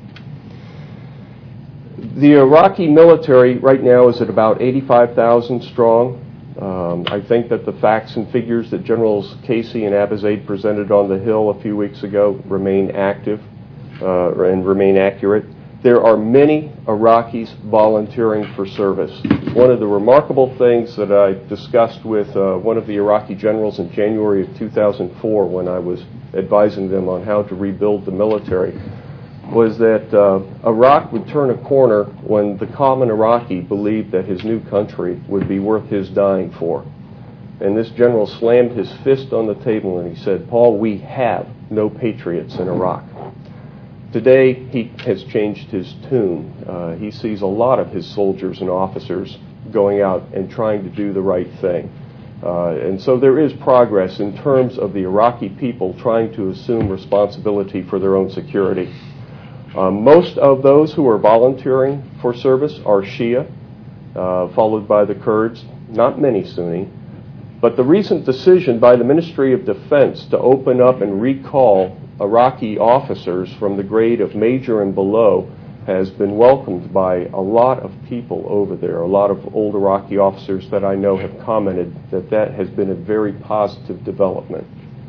[SPEAKER 4] The Iraqi military right now is at about 85,000 strong. I think that the facts and figures that Generals Casey and Abizaid presented on the Hill a few weeks ago remain active and remain accurate. There are many Iraqis volunteering for service. One of the remarkable things that I discussed with one of the Iraqi generals in January of 2004 when I was advising them on how to rebuild the military was that Iraq would turn a corner when the common Iraqi believed that his new country would be worth his dying for. And this general slammed his fist on the table and he said, "Paul, we have no patriots in Iraq." Today, he has changed his tune. He sees a lot of his soldiers and officers going out and trying to do the right thing. And so there is progress in terms of the Iraqi people trying to assume responsibility for their own security. Most of those who are volunteering for service are Shia, followed by the Kurds, not many Sunni. But the recent decision by the Ministry of Defense to open up and recall Iraqi officers from the grade of major and below has been welcomed by a lot of people over there. A lot of old Iraqi officers that I know have commented that that has been a very positive development.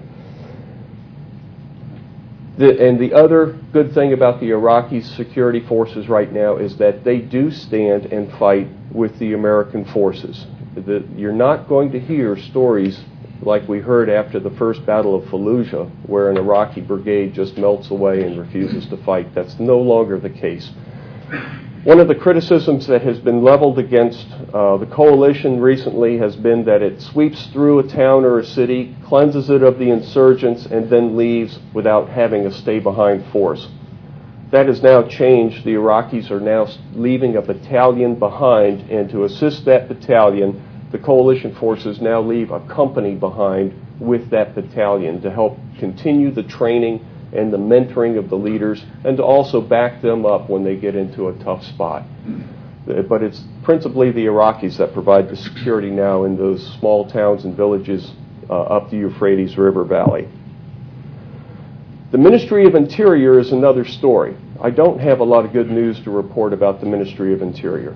[SPEAKER 4] And the other good thing about the Iraqi security forces right now is that they do stand and fight with the American forces. You're not going to hear stories like we heard after the first Battle of Fallujah, where an Iraqi brigade just melts away and refuses to fight. That's no longer the case. One of the criticisms that has been leveled against the coalition recently has been that it sweeps through a town or a city, cleanses it of the insurgents, and then leaves without having a stay-behind force. That has now changed. The Iraqis are now leaving a battalion behind, and to assist that battalion, the coalition forces now leave a company behind with that battalion to help continue the training and the mentoring of the leaders and to also back them up when they get into a tough spot. But it's principally the Iraqis that provide the security now in those small towns and villages up the Euphrates River Valley. The Ministry of Interior is another story. I don't have a lot of good news to report about the Ministry of Interior.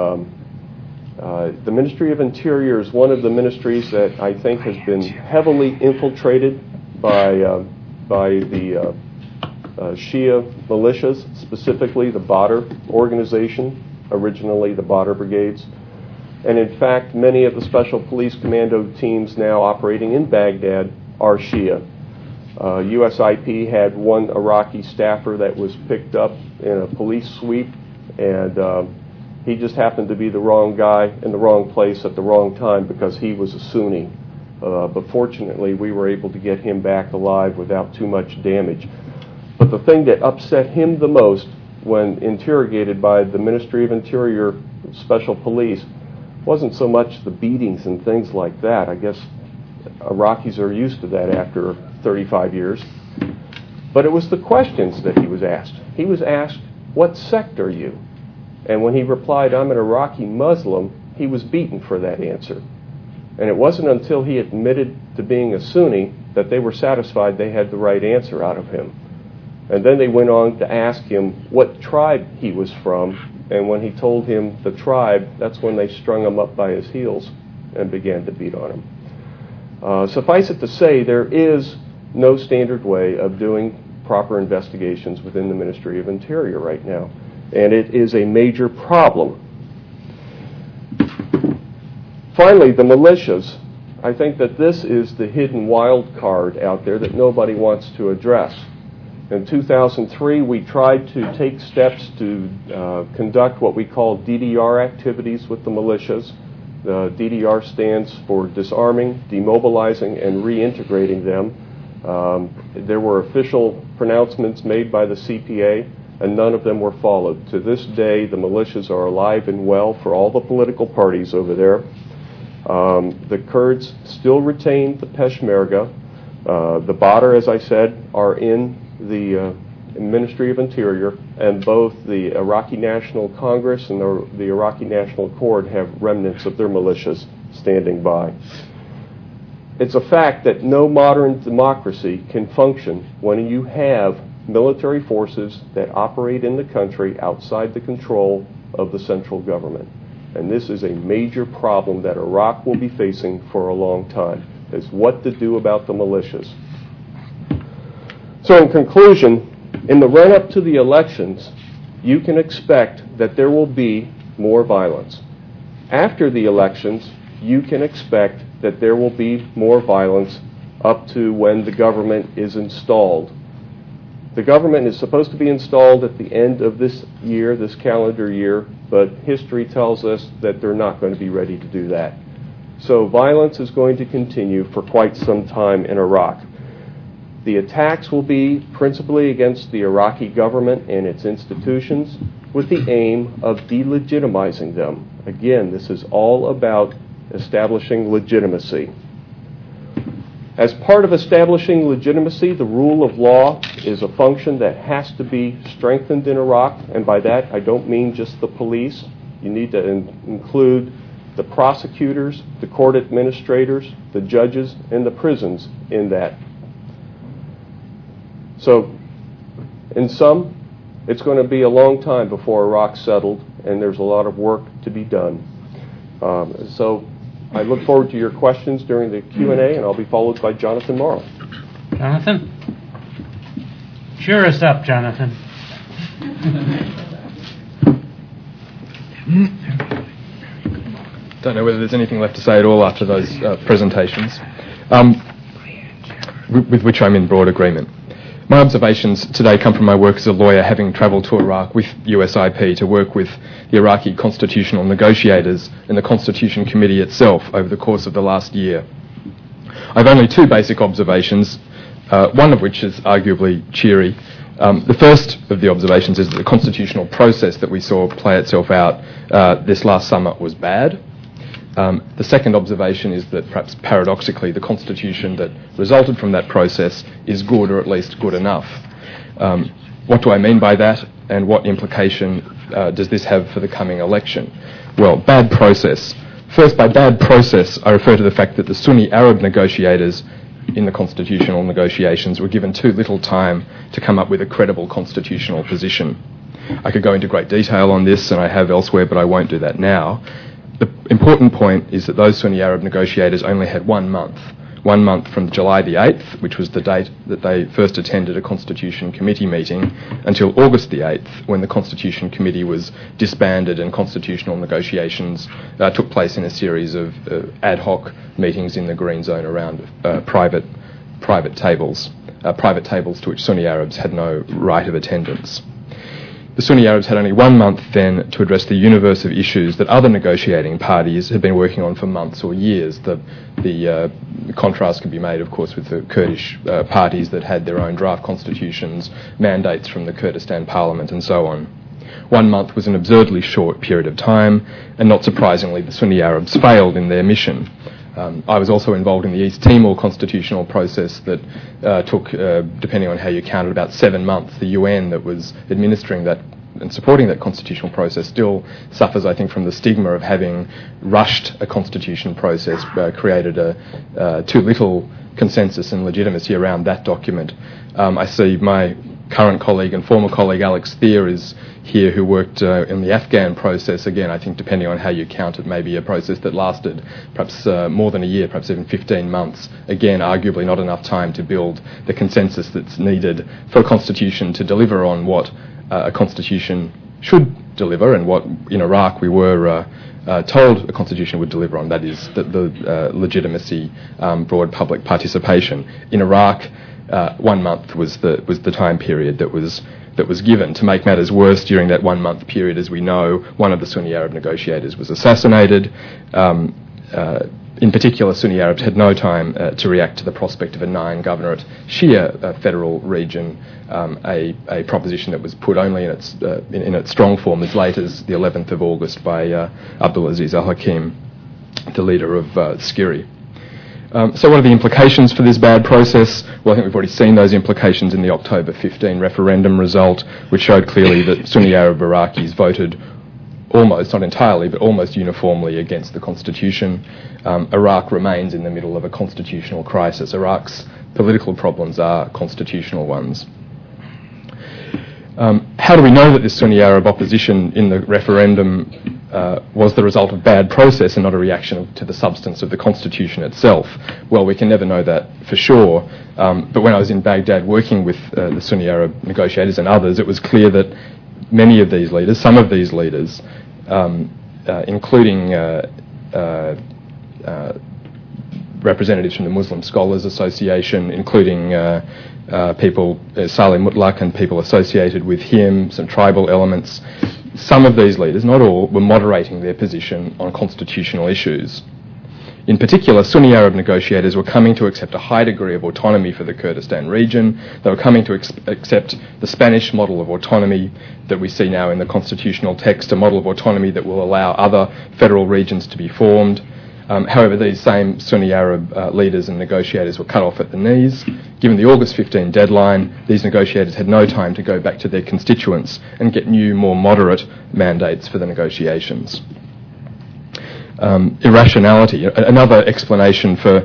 [SPEAKER 4] The Ministry of Interior is one of the ministries that I think has been heavily infiltrated by the Shia militias, specifically the Badr organization, originally the Badr brigades. And in fact, many of the special police commando teams now operating in Baghdad are Shia. USIP had one Iraqi staffer that was picked up in a police sweep, and he just happened to be the wrong guy in the wrong place at the wrong time because he was a Sunni. But fortunately, we were able to get him back alive without too much damage. But the thing that upset him the most when interrogated by the Ministry of Interior Special Police wasn't so much the beatings and things like that. I guess Iraqis are used to that after 35 years. But it was the questions that he was asked. He was asked, "What sect are you?" And when he replied, "I'm an Iraqi Muslim," he was beaten for that answer. And it wasn't until he admitted to being a Sunni that they were satisfied they had the right answer out of him. And then they went on to ask him what tribe he was from, and when he told him the tribe, that's when they strung him up by his heels and began to beat on him. Suffice it to say, there is no standard way of doing proper investigations within the Ministry of Interior right now, and it is a major problem. Finally, the militias. I think that this is the hidden wild card out there that nobody wants to address. In 2003, we tried to take steps to conduct what we call DDR activities with the militias. The DDR stands for disarming, demobilizing, and reintegrating them. There were official pronouncements made by the CPA, and none of them were followed. To this day, the militias are alive and well for all the political parties over there. The Kurds still retain the Peshmerga. The Badr, as I said, are in the Ministry of Interior, and both the Iraqi National Congress and the Iraqi National Accord have remnants of their militias standing by. It's a fact that no modern democracy can function when you have military forces that operate in the country outside the control of the central government. And this is a major problem that Iraq will be facing for a long time, is what to do about the militias. So in conclusion, in the run-up to the elections, you can expect that there will be more violence. After the elections, you can expect that there will be more violence up to when the government is installed. The government is supposed to be installed at the end of this year, this calendar year, but history tells us that they're not going to be ready to do that. So violence is going to continue for quite some time in Iraq. The attacks will be principally against the Iraqi government and its institutions with the aim of delegitimizing them. Again, this is all about establishing legitimacy. As part of establishing legitimacy, the rule of law is a function that has to be strengthened in Iraq, and by that I don't mean just the police. You need to include the prosecutors, the court administrators, the judges, and the prisons in that. So, in sum, it's going to be a long time before Iraq's settled, and there's a lot of work to be done. So I look forward to your questions during the Q&A, and I'll be followed by Jonathan Morrow.
[SPEAKER 1] Jonathan? Cheer us up, Jonathan.
[SPEAKER 5] Don't know whether there's anything left to say at all after those presentations, with which I'm in broad agreement. My observations today come from my work as a lawyer, having travelled to Iraq with USIP to work with the Iraqi constitutional negotiators and the Constitution Committee itself over the course of the last year. I have only two basic observations, one of which is arguably cheery. The first of the observations is that the constitutional process that we saw play itself out this last summer was bad. The second observation is that perhaps paradoxically the constitution that resulted from that process is good, or at least good enough. What do I mean by that, and what implication does this have for the coming election? Well, bad process. First, by bad process, I refer to the fact that the Sunni Arab negotiators in the constitutional negotiations were given too little time to come up with a credible constitutional position. I could go into great detail on this, and I have elsewhere, but I won't do that now. The important point is that those Sunni Arab negotiators only had 1 month. 1 month from July the 8th, which was the date that they first attended a Constitution Committee meeting, until August the 8th, when the Constitution Committee was disbanded and constitutional negotiations took place in a series of ad hoc meetings in the Green Zone around private tables to which Sunni Arabs had no right of attendance. The Sunni Arabs had only 1 month then to address the universe of issues that other negotiating parties had been working on for months or years. The contrast can be made, of course, with the Kurdish parties that had their own draft constitutions, mandates from the Kurdistan parliament, and so on. 1 month was an absurdly short period of time, and not surprisingly, the Sunni Arabs failed in their mission. I was also involved in the East Timor constitutional process that took, depending on how you count it, about 7 months. The UN that was administering that and supporting that constitutional process still suffers, I think, from the stigma of having rushed a constitution process, created too little consensus and legitimacy around that document. I see my current colleague and former colleague Alex Thier is here, who worked in the Afghan process. Again, I think depending on how you count it, maybe a process that lasted perhaps more than a year, perhaps even 15 months. Again, arguably not enough time to build the consensus that's needed for a constitution to deliver on what a constitution should deliver, and what in Iraq we were told a constitution would deliver on, that is the legitimacy, broad public participation. In Iraq, 1 month was the time period that was given. To make matters worse, during that 1 month period, as we know, one of the Sunni Arab negotiators was assassinated. In particular, Sunni Arabs had no time to react to the prospect of a 9-governorate Shia federal region, a proposition that was put only in its strong form as late as the 11th of August by Abdulaziz al-Hakim, the leader of Skiri. So what are the implications for this bad process? Well, I think we've already seen those implications in the October 15 referendum result, which showed clearly that Sunni Arab Iraqis voted almost, not entirely, but almost uniformly against the constitution. Iraq remains in the middle of a constitutional crisis. Iraq's political problems are constitutional ones. How do we know that this Sunni Arab opposition in the referendum was the result of bad process and not a reaction to the substance of the constitution itself? Well, we can never know that for sure, but when I was in Baghdad working with the Sunni Arab negotiators and others, it was clear that many of these leaders, some of these leaders, including representatives from the Muslim Scholars Association, including people, Saleh Mutlaq and people associated with him, some tribal elements, some of these leaders, not all, were moderating their position on constitutional issues. In particular, Sunni Arab negotiators were coming to accept a high degree of autonomy for the Kurdistan region. They were coming to accept the Spanish model of autonomy that we see now in the constitutional text, a model of autonomy that will allow other federal regions to be formed. However, these same Sunni Arab leaders and negotiators were cut off at the knees. Given the August 15 deadline, these negotiators had no time to go back to their constituents and get new, more moderate mandates for the negotiations. Irrationality. Another explanation for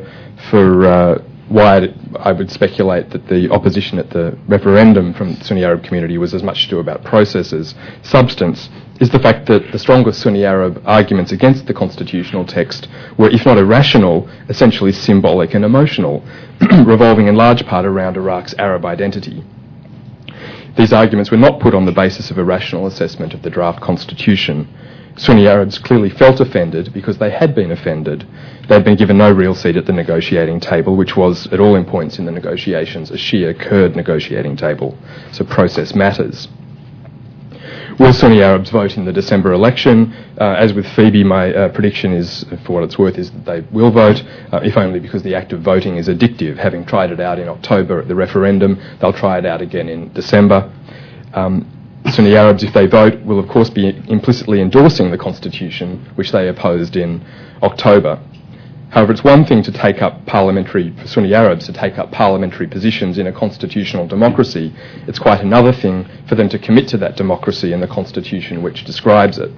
[SPEAKER 5] why I would speculate that the opposition at the referendum from the Sunni Arab community was as much to do about process as substance is the fact that the strongest Sunni Arab arguments against the constitutional text were, if not irrational, essentially symbolic and emotional, revolving in large part around Iraq's Arab identity. These arguments were not put on the basis of a rational assessment of the draft constitution. Sunni Arabs clearly felt offended because they had been offended. They'd been given no real seat at the negotiating table, which was, at all points in the negotiations, a Shia-Kurd negotiating table. So process matters. Will Sunni Arabs vote in the December election? As with Phoebe, my prediction is, for what it's worth, is that they will vote, if only because the act of voting is addictive. Having tried it out in October at the referendum, they'll try it out again in December. Sunni Arabs, if they vote, will of course be implicitly endorsing the constitution, which they opposed in October. However, it's one thing to take up for Sunni Arabs to take up parliamentary positions in a constitutional democracy. It's quite another thing for them to commit to that democracy and the constitution which describes it.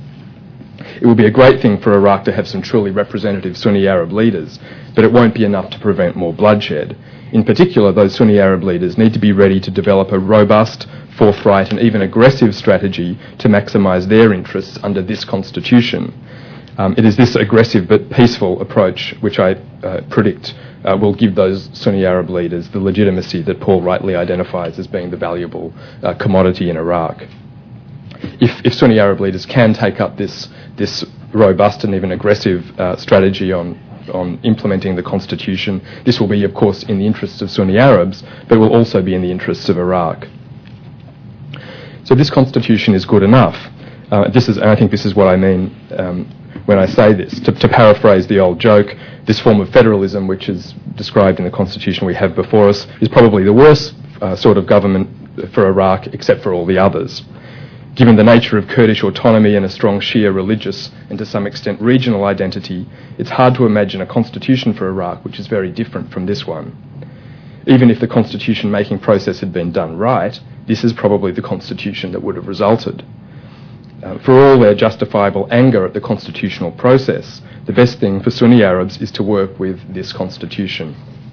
[SPEAKER 5] It will be a great thing for Iraq to have some truly representative Sunni Arab leaders, but it won't be enough to prevent more bloodshed. In particular, those Sunni Arab leaders need to be ready to develop a robust, forthright and even aggressive strategy to maximise their interests under this constitution. It is this aggressive but peaceful approach which I predict will give those Sunni Arab leaders the legitimacy that Paul rightly identifies as being the valuable commodity in Iraq. If Sunni Arab leaders can take up this robust and even aggressive strategy on implementing the constitution, this will be, of course, in the interests of Sunni Arabs, but it will also be in the interests of Iraq. So this constitution is good enough. And I think this is what I mean when I say this. To paraphrase the old joke, this form of federalism, which is described in the constitution we have before us, is probably the worst sort of government for Iraq, except for all the others. Given the nature of Kurdish autonomy and a strong Shia religious and to some extent regional identity, it's hard to imagine a constitution for Iraq which is very different from this one. Even if the constitution-making process had been done right, this is probably the constitution that would have resulted. For all their justifiable anger at the constitutional process, the best thing for Sunni Arabs is to work with this constitution.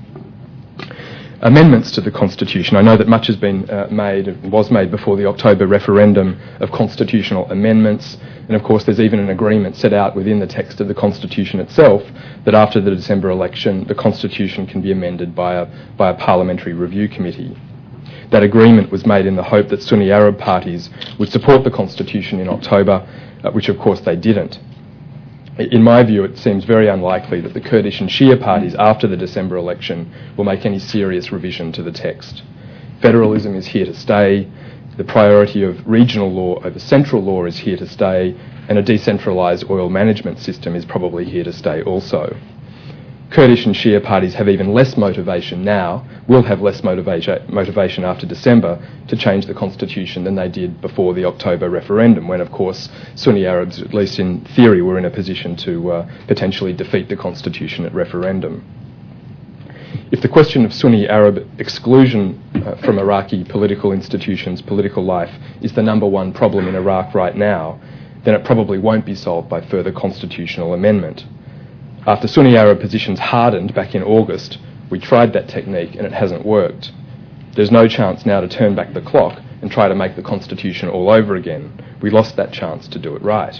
[SPEAKER 5] Amendments to the constitution. I know that much has been was made before the October referendum of constitutional amendments, and of course there's even an agreement set out within the text of the constitution itself that after the December election the constitution can be amended by a parliamentary review committee. That agreement was made in the hope that Sunni Arab parties would support the constitution in October, which of course they didn't. In my view, it seems very unlikely that the Kurdish and Shia parties after the December election will make any serious revision to the text. Federalism is here to stay, the priority of regional law over central law is here to stay, and a decentralised oil management system is probably here to stay also. Kurdish and Shia parties have even less motivation now, will have less motivation after December to change the constitution than they did before the October referendum, when, of course, Sunni Arabs, at least in theory, were in a position to potentially defeat the constitution at referendum. If the question of Sunni Arab exclusion from Iraqi political institutions, political life, is the number one problem in Iraq right now, then it probably won't be solved by further constitutional amendment. After Sunni Arab positions hardened back in August, we tried that technique and it hasn't worked. There's no chance now to turn back the clock and try to make the constitution all over again. We lost that chance to do it right.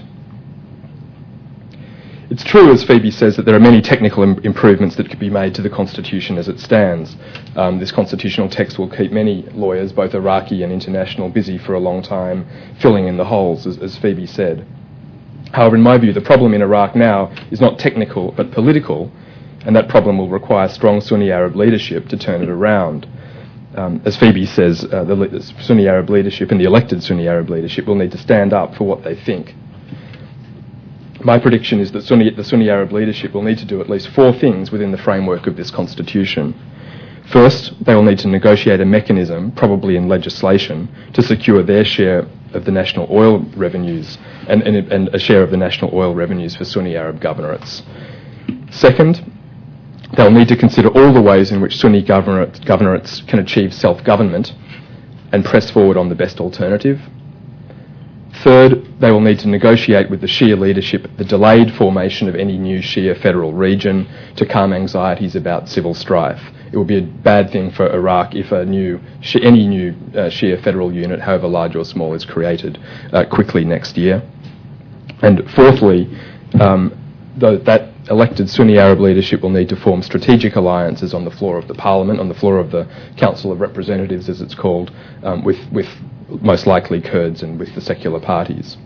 [SPEAKER 5] It's true, as Phoebe says, that there are many technical improvements that could be made to the constitution as it stands. This constitutional text will keep many lawyers, both Iraqi and international, busy for a long time, filling in the holes, as Phoebe said. However, in my view, the problem in Iraq now is not technical but political, and that problem will require strong Sunni Arab leadership to turn it around. As Phoebe says, the Sunni Arab leadership and the elected Sunni Arab leadership will need to stand up for what they think. My prediction is that the Sunni Arab leadership will need to do at least 4 things within the framework of this constitution. First, they will need to negotiate a mechanism, probably in legislation, to secure their share of the national oil revenues and a share of the national oil revenues for Sunni Arab governorates. Second, they'll need to consider all the ways in which Sunni governorates can achieve self-government and press forward on the best alternative. Third, they will need to negotiate with the Shia leadership the delayed formation of any new Shia federal region to calm anxieties about civil strife. It will be a bad thing for Iraq if any new Shia federal unit, however large or small, is created quickly next year. And fourthly, that elected Sunni Arab leadership will need to form strategic alliances on the floor of the parliament, on the floor of the Council of Representatives, as it's called, with most likely Kurds and with the secular parties.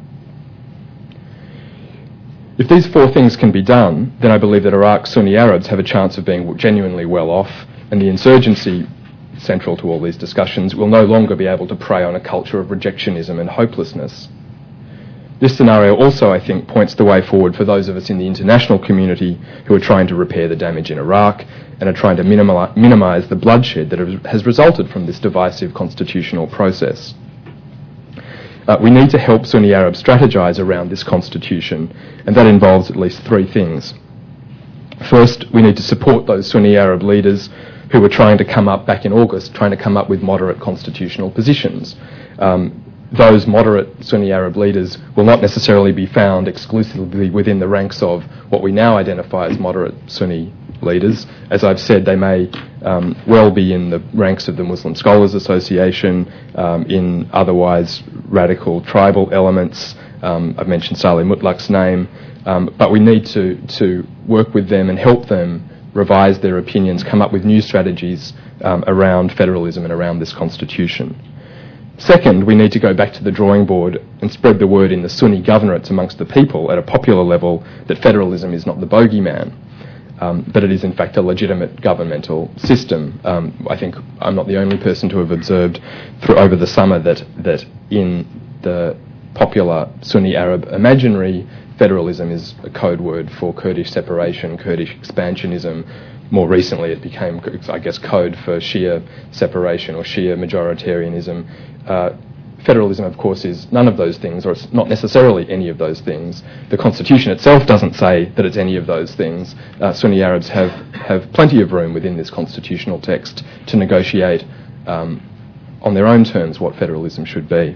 [SPEAKER 5] If these 4 things can be done, then I believe that Iraq's Sunni Arabs have a chance of being genuinely well off, and the insurgency, central to all these discussions, will no longer be able to prey on a culture of rejectionism and hopelessness. This scenario also, I think, points the way forward for those of us in the international community who are trying to repair the damage in Iraq and are trying to minimise the bloodshed that has resulted from this divisive constitutional process. We need to help Sunni Arabs strategise around this constitution, and that involves at least 3 things. First, we need to support those Sunni Arab leaders who were trying to come up back in August, trying to come up with moderate constitutional positions. Those moderate Sunni Arab leaders will not necessarily be found exclusively within the ranks of what we now identify as moderate Sunni leaders. As I've said, they may well be in the ranks of the Muslim Scholars Association, in otherwise radical tribal elements. I've mentioned Saleh Mutlaq's name, but we need to work with them and help them revise their opinions, come up with new strategies around federalism and around this constitution. Second, we need to go back to the drawing board and spread the word in the Sunni governorates amongst the people at a popular level that federalism is not the bogeyman, but it is in fact a legitimate governmental system. I think I'm not the only person to have observed over the summer that in the popular Sunni Arab imaginary, federalism is a code word for Kurdish separation, Kurdish expansionism. More recently it became, I guess, code for Shia separation or Shia majoritarianism. Federalism, of course, is none of those things, or it's not necessarily any of those things. The constitution itself doesn't say that it's any of those things. Sunni Arabs have plenty of room within this constitutional text to negotiate on their own terms what federalism should be.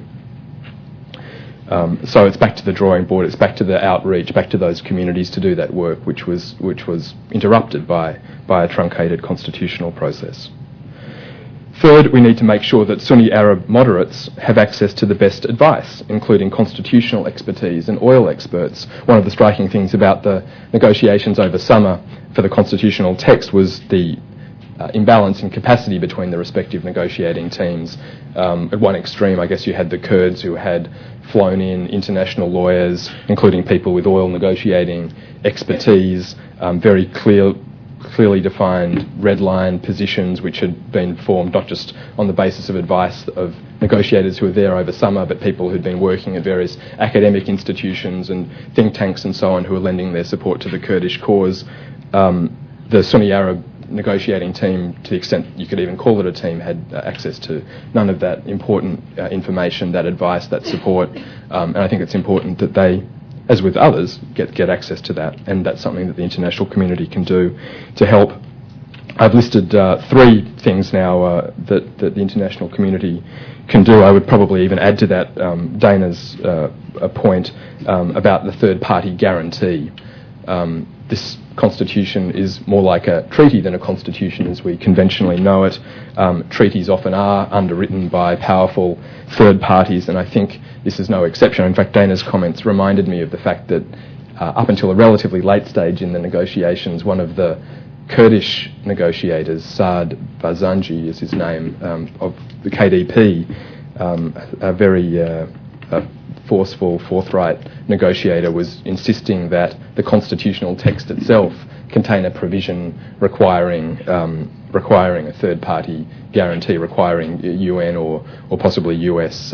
[SPEAKER 5] So it's back to the drawing board, it's back to the outreach, back to those communities to do that work, which was interrupted by a truncated constitutional process. Third, we need to make sure that Sunni Arab moderates have access to the best advice, including constitutional expertise and oil experts. One of the striking things about the negotiations over summer for the constitutional text was the imbalance in capacity between the respective negotiating teams. At one extreme, I guess you had the Kurds, who had flown in international lawyers, including people with oil negotiating expertise, very clearly defined red line positions which had been formed not just on the basis of advice of negotiators who were there over summer, but people who'd been working at various academic institutions and think tanks and so on, who were lending their support to the Kurdish cause. The Sunni Arab negotiating team, to the extent you could even call it a team, had access to none of that important information, that advice, that support, and I think it's important that they, as with others, get access to that, and that's something that the international community can do to help. I've listed 3 things now that the international community can do. I would probably even add to that Dana's point about the third-party guarantee. This constitution is more like a treaty than a constitution as we conventionally know it. Treaties often are underwritten by powerful third parties, and I think this is no exception. In fact, Dana's comments reminded me of the fact that up until a relatively late stage in the negotiations, one of the Kurdish negotiators, Saad Barzanji is his name, of the KDP, a very forceful, forthright negotiator, was insisting that the constitutional text itself contain a provision requiring a third-party guarantee, requiring UN or possibly US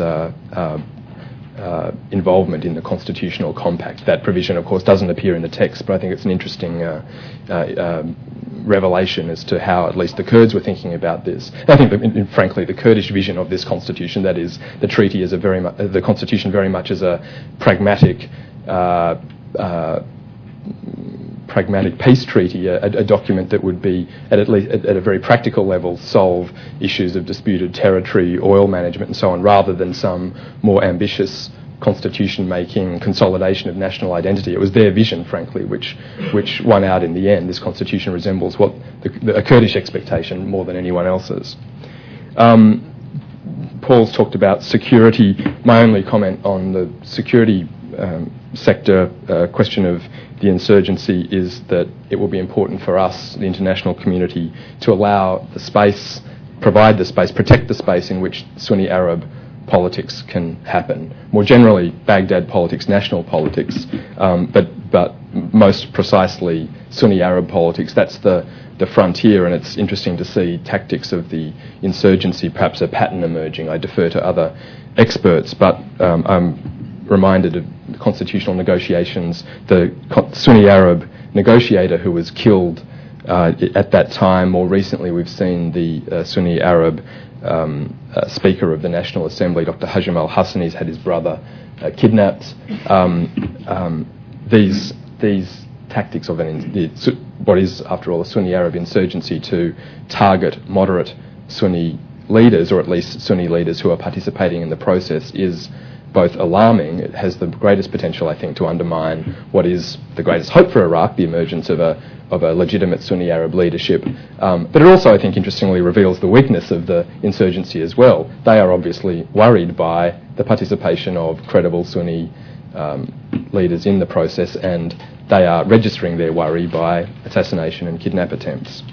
[SPEAKER 5] involvement in the constitutional compact. That provision, of course, doesn't appear in the text, but I think it's an interesting revelation as to how at least the Kurds were thinking about this. And I think that, frankly, the Kurdish vision of this constitution, that is, the treaty as the constitution very much as a pragmatic peace treaty, a document that would be at least at a very practical level solve issues of disputed territory, oil management, and so on, rather than some more ambitious constitution-making consolidation of national identity. It was their vision, frankly, which won out in the end. This constitution resembles what a Kurdish expectation more than anyone else's. Paul's talked about security. My only comment on the security sector question of the insurgency is that it will be important for us, the international community, to allow the space, provide the space, protect the space in which Sunni Arab politics can happen. More generally, Baghdad politics, national politics, but most precisely Sunni Arab politics. That's the frontier, and it's interesting to see tactics of the insurgency, perhaps a pattern emerging. I defer to other experts, but I'm reminded of the constitutional negotiations. The Sunni Arab negotiator who was killed at that time. More recently, we've seen the Sunni Arab Speaker of the National Assembly, Dr. Hajim al-Hassani's had his brother kidnapped. These tactics of what is, after all, a Sunni Arab insurgency to target moderate Sunni leaders, or at least Sunni leaders who are participating in the process, is both alarming. It has the greatest potential, I think, to undermine what is the greatest hope for Iraq, the emergence of a legitimate Sunni Arab leadership. But it also, I think, interestingly reveals the weakness of the insurgency as well. They are obviously worried by the participation of credible Sunni leaders in the process, and they are registering their worry by assassination and kidnap attempts.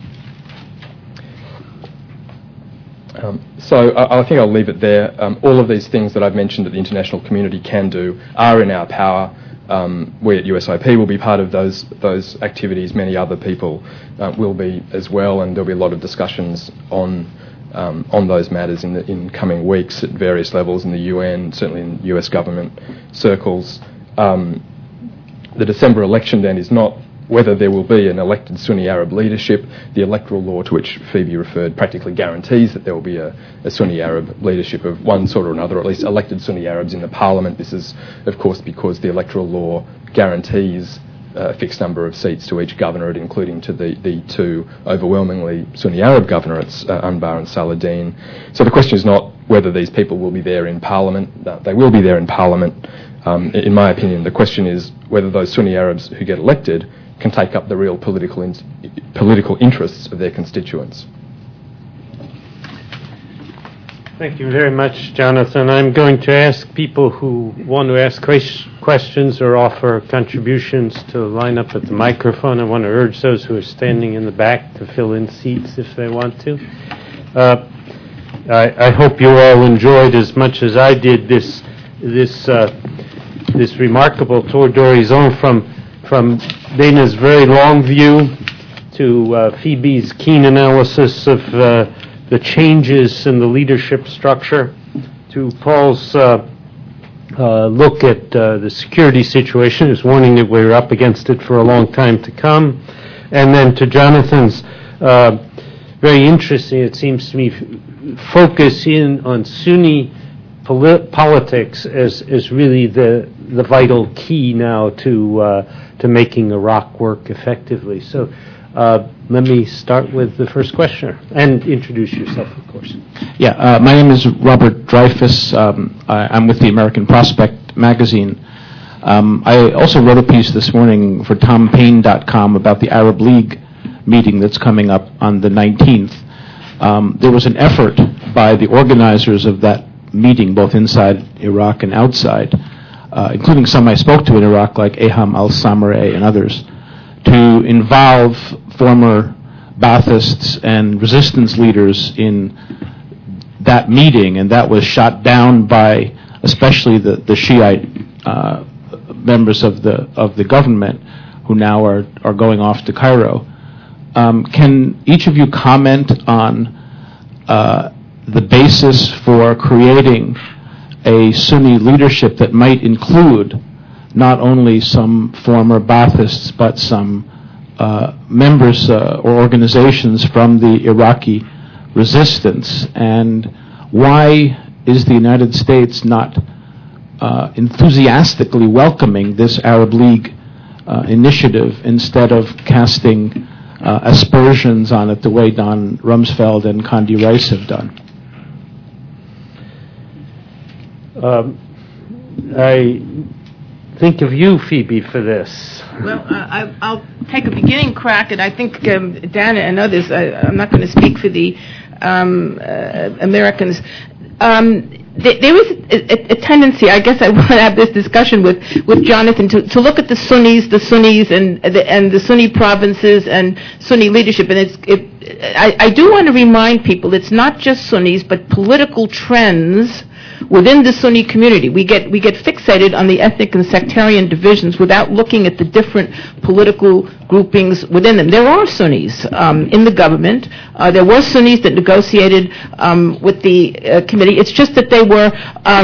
[SPEAKER 5] So I think I'll leave it there. All of these things that I've mentioned that the international community can do are in our power. We at USIP will be part of those activities. Many other people will be as well, and there'll be a lot of discussions on those matters in coming weeks at various levels in the UN, certainly in US government circles. The December election then is not whether there will be an elected Sunni Arab leadership. The electoral law to which Phoebe referred practically guarantees that there will be a Sunni Arab leadership of one sort or another, or at least elected Sunni Arabs in the parliament. This is, of course, because the electoral law guarantees a fixed number of seats to each governorate, including to the two overwhelmingly Sunni Arab governorates, Anbar and Saladin. So the question is not whether these people will be there in parliament. They will be there in parliament. In my opinion, the question is whether those Sunni Arabs who get elected can take up the real political interests of their constituents.
[SPEAKER 1] Thank you very much, Jonathan. I'm going to ask people who want to ask questions or offer contributions to line up at the microphone. I want to urge those who are standing in the back to fill in seats if they want to. I hope you all enjoyed as much as I did this remarkable tour d'horizon from Dana's very long view to Phoebe's keen analysis of the changes in the leadership structure, to Paul's look at the security situation, his warning that we're up against it for a long time to come, and then to Jonathan's very interesting, it seems to me, focus in on Sunni politics as really the vital key now to making Iraq work effectively. So let me start with the first questioner, and introduce yourself, of course.
[SPEAKER 6] Yeah, my name is Robert Dreyfus. I'm with the American Prospect magazine. I also wrote a piece this morning for TomPaine.com about the Arab League meeting that's coming up on the 19th. There was an effort by the organizers of that meeting, both inside Iraq and outside, including some I spoke to in Iraq, like Aham al-Samareh and others, to involve former Baathists and resistance leaders in that meeting, and that was shot down by especially the Shiite members of the government, who now are going off to Cairo. Can each of you comment on the basis for creating a Sunni leadership that might include not only some former Baathists, but some members or organizations from the Iraqi resistance, and why is the United States not enthusiastically welcoming this Arab League initiative instead of casting aspersions on it the way Don Rumsfeld and Condi Rice have done?
[SPEAKER 1] I think of you, Phoebe, for this.
[SPEAKER 3] Well, I'll take a beginning crack, and I think Dana and others, I'm not going to speak for the Americans. There is a tendency, I guess I want to have this discussion with Jonathan, to look at the Sunnis and the Sunni provinces and Sunni leadership. And I do want to remind people it's not just Sunnis, but political trends within the Sunni community. We get fixated on the ethnic and sectarian divisions without looking at the different political groupings within them. There are Sunnis in the government. There were Sunnis that negotiated with the committee. It's just that they were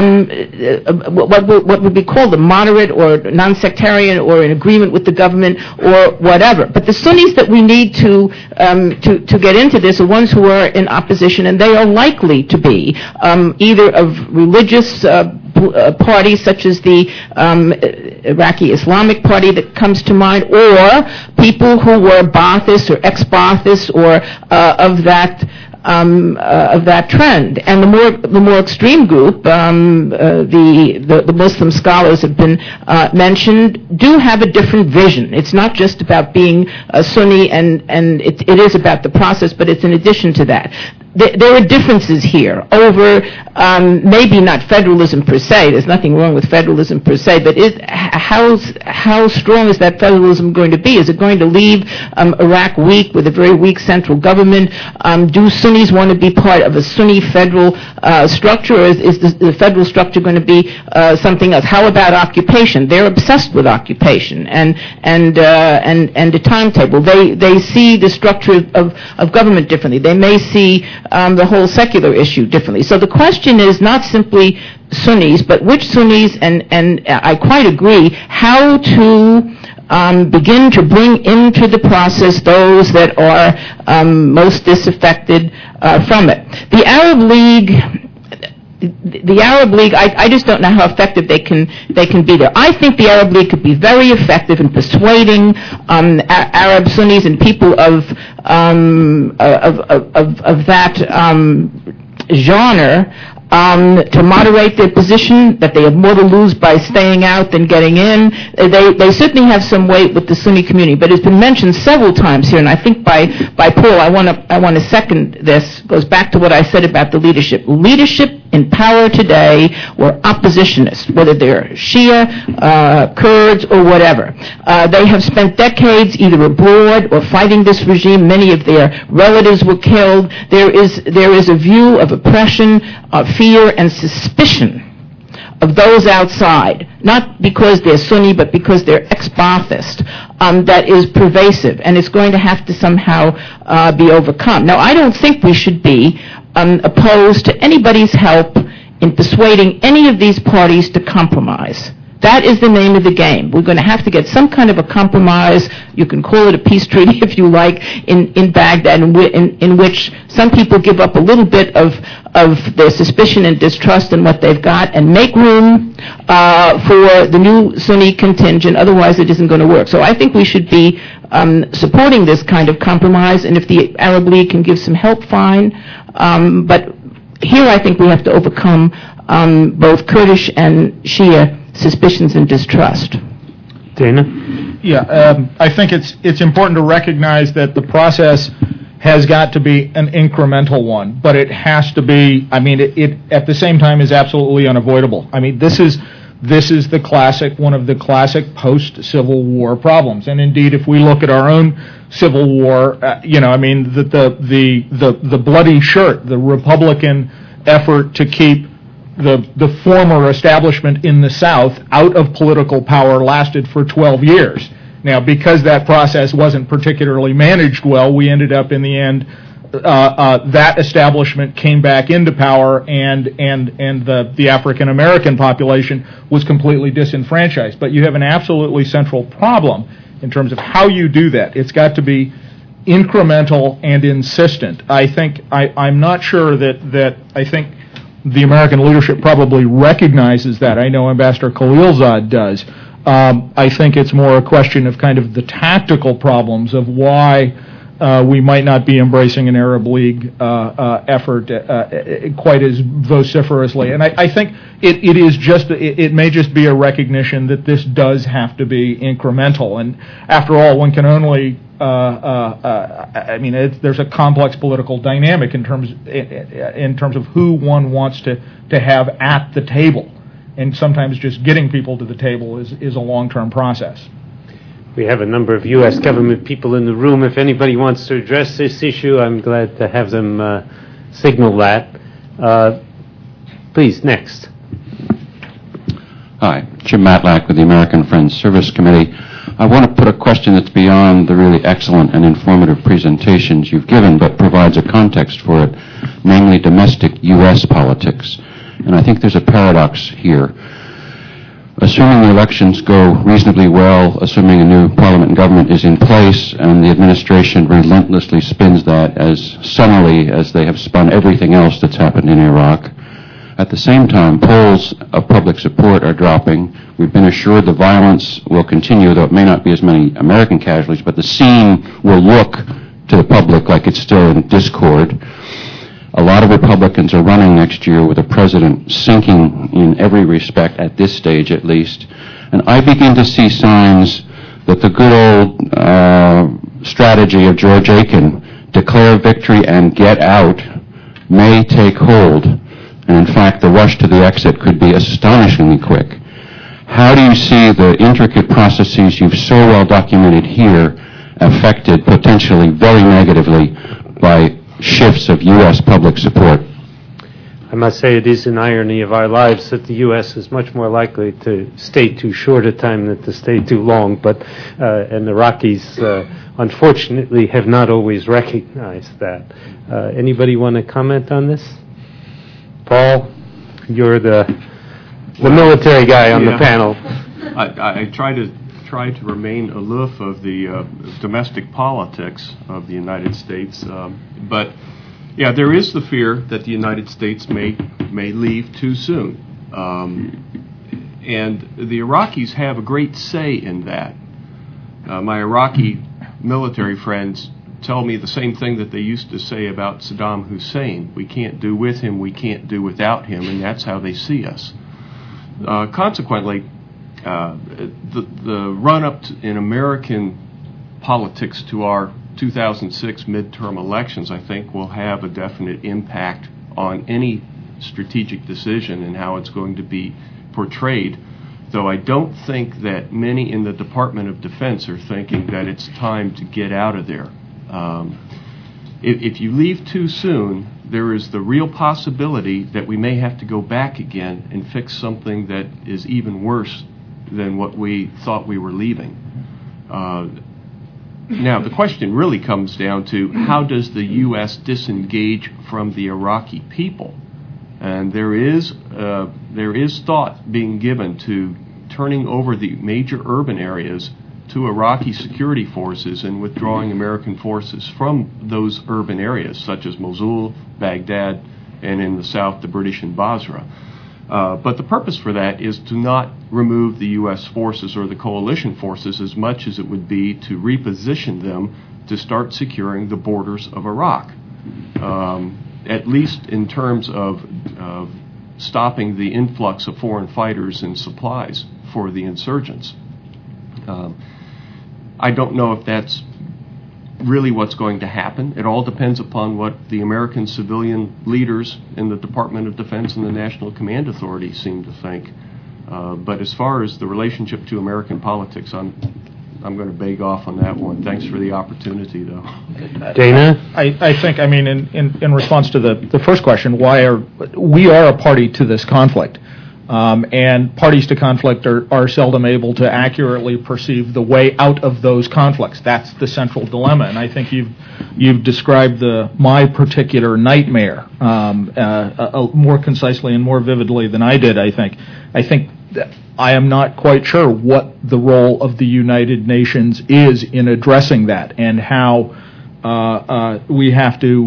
[SPEAKER 3] what would be called a moderate or non-sectarian or in agreement with the government or whatever. But the Sunnis that we need to get into this are ones who are in opposition, and they are likely to be either of religious parties such as the Iraqi Islamic Party that comes to mind, or people who were Baathists or ex-Baathists or of that trend. And the more extreme group, the Muslim scholars have been mentioned, do have a different vision. It's not just about being a Sunni, and it is about the process, but it's in addition to that. There are differences here over maybe not federalism per se. There's nothing wrong with federalism per se, but how strong is that federalism going to be? Is it going to leave Iraq weak with a very weak central government? Do Sunnis want to be part of a Sunni federal structure, or is the federal structure going to be something else? How about occupation? They're obsessed with occupation and the timetable. They see the structure of government differently. They may see the whole secular issue differently. So the question is not simply Sunnis, but which Sunnis, and I quite agree, how to begin to bring into the process those that are most disaffected from it. The Arab League, I just don't know how effective they can be there. I think the Arab League could be very effective in persuading Arab Sunnis and people of that genre to moderate their position, that they have more to lose by staying out than getting in. They certainly have some weight with the Sunni community, but it's been mentioned several times here, and I think by Paul, I want to second this. Goes back to what I said about the leadership. Leadership in power today were oppositionists, whether they're Shia, Kurds, or whatever. They have spent decades either abroad or fighting this regime. Many of their relatives were killed. There is a view of oppression, fear, and suspicion of those outside, not because they're Sunni, but because they're ex-Ba'athist, that is pervasive, and it's going to have to somehow be overcome. Now, I don't think we should be opposed to anybody's help in persuading any of these parties to compromise. That is the name of the game. We're going to have to get some kind of a compromise. You can call it a peace treaty if you like, in Baghdad, in which some people give up a little bit of their suspicion and distrust in what they've got and make room for the new Sunni contingent. Otherwise, it isn't going to work. So I think we should be supporting this kind of compromise, and if the Arab League can give some help, fine. But here I think we have to overcome both Kurdish and Shia suspicions and distrust.
[SPEAKER 1] Dana?
[SPEAKER 2] Yeah, I think it's important to recognize that the process has got to be an incremental one, but it has to be, I mean, it at the same time is absolutely unavoidable. I mean, this is the classic, one of the classic post-Civil War problems. And indeed, if we look at our own Civil War, I mean, the bloody shirt, the Republican effort to keep the former establishment in the South out of political power lasted for 12 years. Now, because that process wasn't particularly managed well, we ended up in the end, that establishment came back into power, and the African American population was completely disenfranchised. But you have an absolutely central problem in terms of how you do that. It's got to be incremental and insistent. I'm not sure that I think the American leadership probably recognizes that. I know Ambassador Khalilzad does. I think it's more a question of kind of the tactical problems of why we might not be embracing an Arab League effort quite as vociferously. And I think it may just be a recognition that this does have to be incremental. And after all, one can only there's a complex political dynamic in terms of who one wants to have at the table, and sometimes just getting people to the table is a long-term process.
[SPEAKER 1] We have a number of U.S. government people in the room. If anybody wants to address this issue, I'm glad to have them signal that. Please, next.
[SPEAKER 7] Hi, Jim Matlack with the American Friends Service Committee. I want to put a question that's beyond the really excellent and informative presentations you've given, but provides a context for it, namely domestic U.S. politics. And I think there's a paradox here. Assuming the elections go reasonably well, assuming a new parliament and government is in place, and the administration relentlessly spins that as sunnily as they have spun everything else that's happened in Iraq, at the same time, polls of public support are dropping. We've been assured the violence will continue, though it may not be as many American casualties, but the scene will look to the public like it's still in discord. A lot of Republicans are running next year with a president sinking in every respect, at this stage at least. And I begin to see signs that the good old strategy of George Aiken, declare victory and get out, may take hold. And in fact, the rush to the exit could be astonishingly quick. How do you see the intricate processes you've so well documented here affected potentially very negatively by shifts of U.S. public support?
[SPEAKER 1] I must say it is an irony of our lives that the U.S. is much more likely to stay too short a time than to stay too long, but and the Iraqis unfortunately have not always recognized that. Anybody want to comment on this? Paul, you're the military guy on the panel.
[SPEAKER 4] I try to remain aloof of the domestic politics of the United States, but yeah, there is the fear that the United States may leave too soon, and the Iraqis have a great say in that. My Iraqi military friends tell me the same thing that they used to say about Saddam Hussein. We can't do with him, we can't do without him, and that's how they see us. Consequently, the run-up in American politics to our 2006 midterm elections, I think, will have a definite impact on any strategic decision and how it's going to be portrayed, though I don't think that many in the Department of Defense are thinking that it's time to get out of there. If you leave too soon, there is the real possibility that we may have to go back again and fix something that is even worse than what we thought we were leaving. Now, the question really comes down to how does the U.S. disengage from the Iraqi people? And there is thought being given to turning over the major urban areas to Iraqi security forces and withdrawing American forces from those urban areas, such as Mosul, Baghdad, and in the south, the British in Basra. But the purpose for that is to not remove the U.S. forces or the coalition forces as much as it would be to reposition them to start securing the borders of Iraq, at least in terms of stopping the influx of foreign fighters and supplies for the insurgents. I don't know if that's really what's going to happen. It all depends upon what the American civilian leaders in the Department of Defense and the National Command Authority seem to think. But as far as the relationship to American politics, I'm going to beg off on that one. Thanks for the opportunity, though.
[SPEAKER 1] Dana?
[SPEAKER 2] I think, in response to the first question, we are a party to this conflict. And parties to conflict are seldom able to accurately perceive the way out of those conflicts. That's the central dilemma, and I think you've described my particular nightmare more concisely and more vividly than I did. I think that I am not quite sure what the role of the United Nations is in addressing that, and how we have to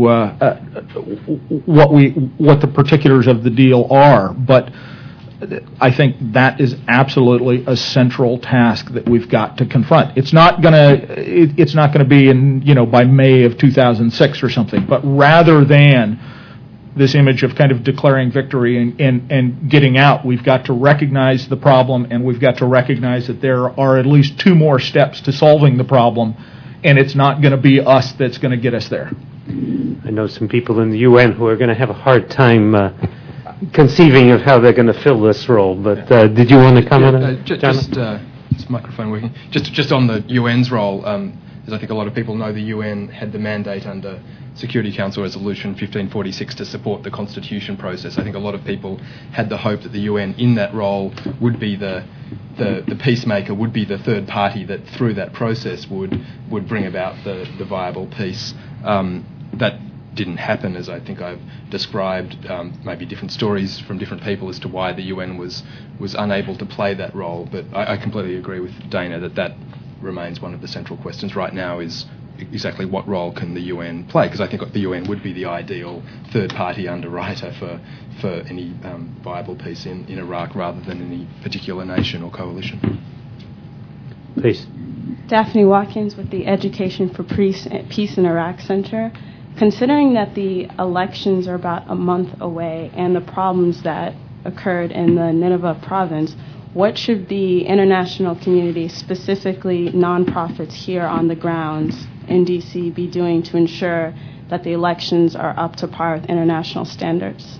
[SPEAKER 2] what the particulars of the deal are, but I think that is absolutely a central task that we've got to confront. It's not going to be by May of 2006 or something, but rather than this image of kind of declaring victory and getting out, we've got to recognize the problem, and we've got to recognize that there are at least two more steps to solving the problem, and it's not going to be us that's going to get us there.
[SPEAKER 1] I know some people in the UN who are going to have a hard time conceiving of how they're going to fill this role, but did you want to comment on it, Jonathan?
[SPEAKER 5] Is the microphone working? Just on the UN's role, as I think a lot of people know, the UN had the mandate under Security Council Resolution 1546 to support the constitution process. I think a lot of people had the hope that the UN in that role would be the peacemaker, would be the third party that through that process would bring about the viable peace. That didn't happen, as I think I've described, maybe different stories from different people as to why the UN was unable to play that role. But I completely agree with Dana that remains one of the central questions right now, is exactly what role can the UN play, because I think the UN would be the ideal third-party underwriter for any viable peace in Iraq, rather than any particular nation or coalition.
[SPEAKER 1] Please.
[SPEAKER 8] Daphne Watkins with the Education for Peace in Iraq Center. Considering that the elections are about a month away and the problems that occurred in the Nineveh province, what should the international community, specifically nonprofits here on the grounds in D.C., be doing to ensure that the elections are up to par with international standards?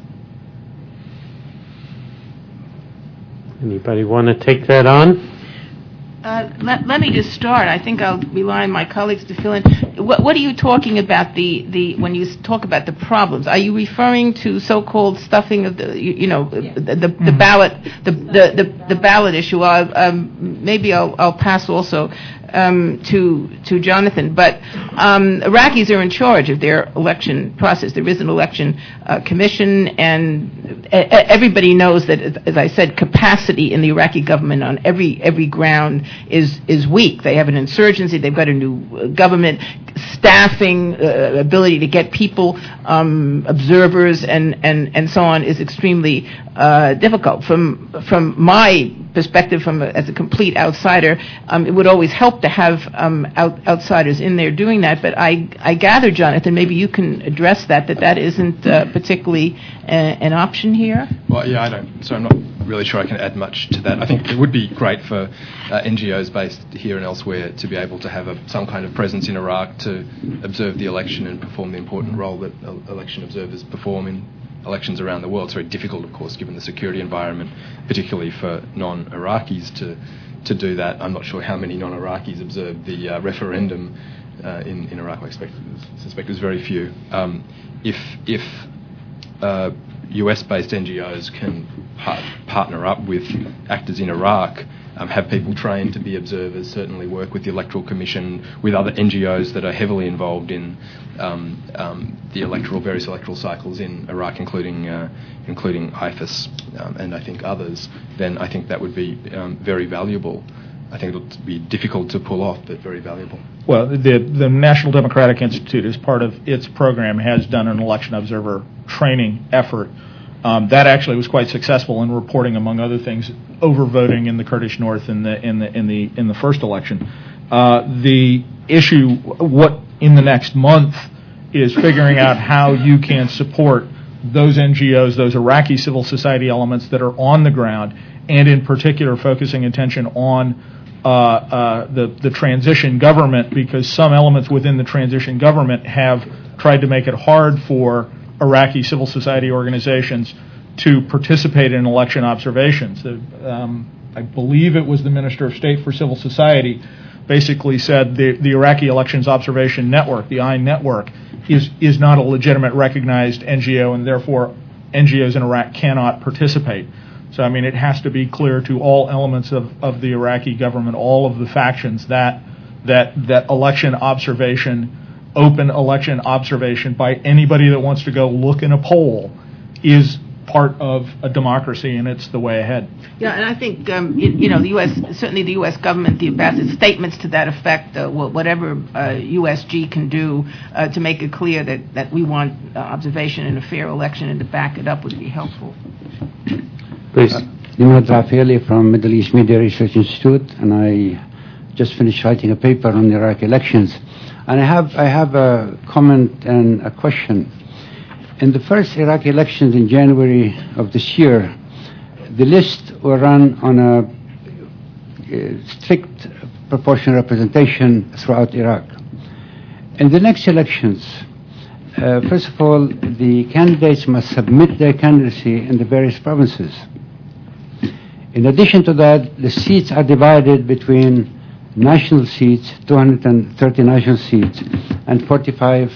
[SPEAKER 1] Anybody want to take that on?
[SPEAKER 3] Let me just start. I think I'll rely on my colleagues to fill in. What are you talking about when you talk about the problems? Are you referring to so-called stuffing of the ballot, the ballot issue? Maybe I'll pass also to Jonathan. But Iraqis are in charge of their election process. There is an election commission, and everybody knows that, as I said, capacity in the Iraqi government on every ground is weak. They have an insurgency. They've got a new government. Staffing, ability to get people, observers, and so on is extremely difficult. From my perspective, as a complete outsider, it would always help to have outsiders in there doing that. But I gather, Jonathan, maybe you can address that isn't particularly an option here.
[SPEAKER 5] Well, yeah, I don't. So I'm not really sure I can add much to that. I think it would be great for NGOs based here and elsewhere to be able to have some kind of presence in Iraq to observe the election and perform the important role that election observers perform elections around the world. It's very difficult, of course, given the security environment, particularly for non-Iraqis to do that. I'm not sure how many non-Iraqis observed the referendum in Iraq. I suspect it was very few. If US-based NGOs can partner up with actors in Iraq, have people trained to be observers, certainly work with the Electoral Commission, with other NGOs that are heavily involved in the various electoral cycles in Iraq, including IFES and I think others, then I think that would be very valuable. I think it'll be difficult to pull off, but very valuable.
[SPEAKER 2] Well, the National Democratic Institute, as part of its program, has done an election observer training effort. That actually was quite successful in reporting, among other things, overvoting in the Kurdish North in the first election. The issue, what in the next month, is figuring out how you can support those NGOs, those Iraqi civil society elements that are on the ground, and in particular focusing attention on the transition government, because some elements within the transition government have tried to make it hard for Iraqi civil society organizations to participate in election observations. I believe it was the Minister of State for Civil Society basically said the Iraqi Elections Observation Network, the I Network, is not a legitimate recognized NGO, and therefore NGOs in Iraq cannot participate. So, I mean, it has to be clear to all elements of the Iraqi government, all of the factions, that election observation, open election observation by anybody that wants to go look in a poll is part of a democracy, and it's the way ahead.
[SPEAKER 3] Yeah, and I think, the U.S., certainly the U.S. government, the ambassador's statements to that effect, whatever USG can do to make it clear that we want observation in a fair election and to back it up would be helpful.
[SPEAKER 1] Please.
[SPEAKER 9] Nimrod Rafaeli from Middle East Media Research Institute, and I just finished writing a paper on the Iraq elections. And I have a comment and a question. In the first Iraq elections in January of this year, the list were run on a strict proportional representation throughout Iraq. In the next elections, first of all, the candidates must submit their candidacy in the various provinces. In addition to that, the seats are divided between national seats, 230 national seats, and 45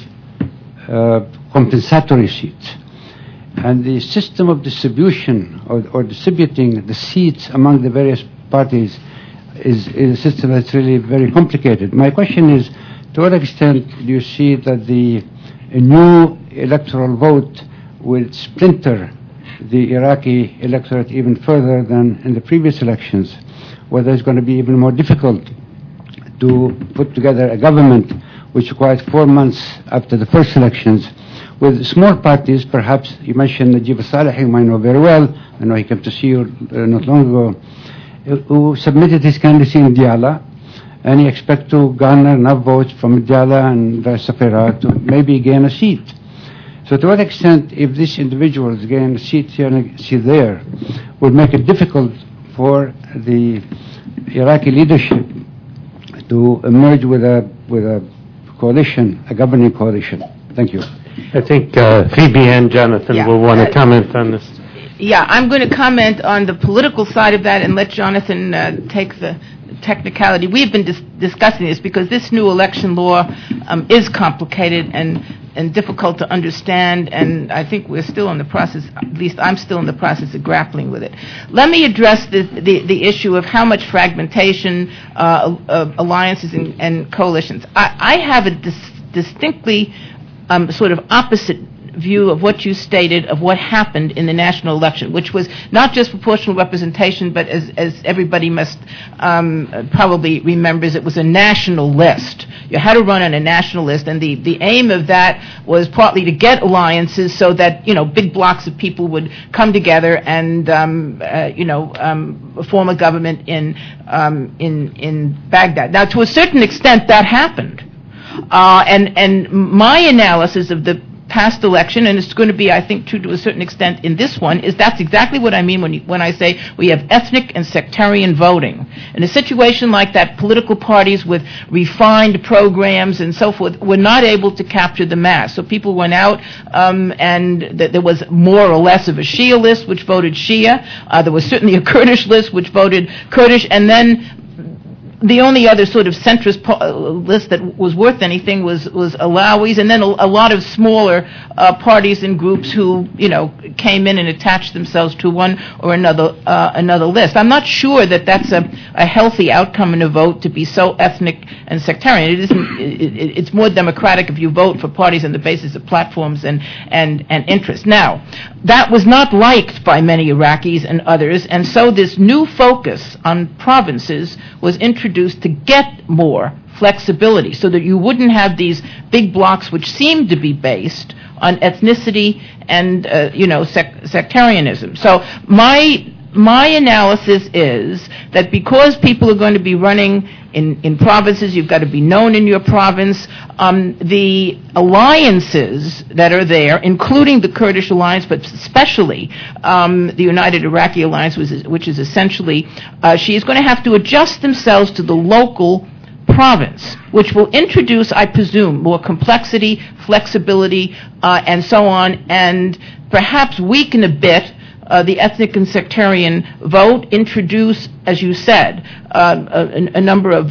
[SPEAKER 9] compensatory seats. And the system of distribution or distributing the seats among the various parties is a system that's really very complicated. My question is, to what extent do you see that a new electoral vote will splinter the Iraqi electorate even further than in the previous elections, whether it's going to be even more difficult to put together a government which requires 4 months after the first elections, with small parties? Perhaps you mentioned Najib Saleh, whom I know very well. I know he came to see you not long ago, who submitted his candidacy in Diyala, and he expects to garner enough votes from Diyala and the rest of Iraq to maybe gain a seat. So to what extent, if these individuals gain a seat here and a seat there, would make it difficult for the Iraqi leadership to emerge with a coalition, a governing coalition? Thank you.
[SPEAKER 1] I think Phoebe and Jonathan will want to comment on this.
[SPEAKER 3] Yeah, I'm going to comment on the political side of that and let Jonathan take the technicality. We've been discussing this because this new election law is complicated and difficult to understand, and I think we're still in the process, at least I'm still in the process of grappling with it. Let me address the issue of how much fragmentation, alliances and coalitions. I have a distinctly sort of opposite view of what you stated of what happened in the national election, which was not just proportional representation, but as everybody must probably remembers, it was a national list. You had to run on a national list, and the aim of that was partly to get alliances so that, big blocks of people would come together and, form a government in Baghdad. Now, to a certain extent, that happened. And my analysis of the past election, and it's going to be, I think, true to a certain extent in this one, is that's exactly what I mean when I say we have ethnic and sectarian voting. In a situation like that, political parties with refined programs and so forth were not able to capture the mass. So people went out, and there was more or less of a Shia list, which voted Shia. There was certainly a Kurdish list, which voted Kurdish, and then the only other sort of centrist list that was worth anything was Alawis, and then a lot of smaller parties and groups who, came in and attached themselves to one or another list. I'm not sure that that's a healthy outcome in a vote, to be so ethnic and sectarian. It isn't. It's more democratic if you vote for parties on the basis of platforms and interests. Now, that was not liked by many Iraqis and others, and so this new focus on provinces was introduced to get more flexibility so that you wouldn't have these big blocks which seemed to be based on ethnicity and sectarianism. So my analysis is that because people are going to be running in provinces, you've got to be known in your province. The alliances that are there, including the Kurdish alliance, but especially the United Iraqi Alliance, which is essentially she is going to have to adjust themselves to the local province, which will introduce, I presume, more complexity, flexibility, and so on, and perhaps weaken a bit the ethnic and sectarian vote, introduce, as you said, a number of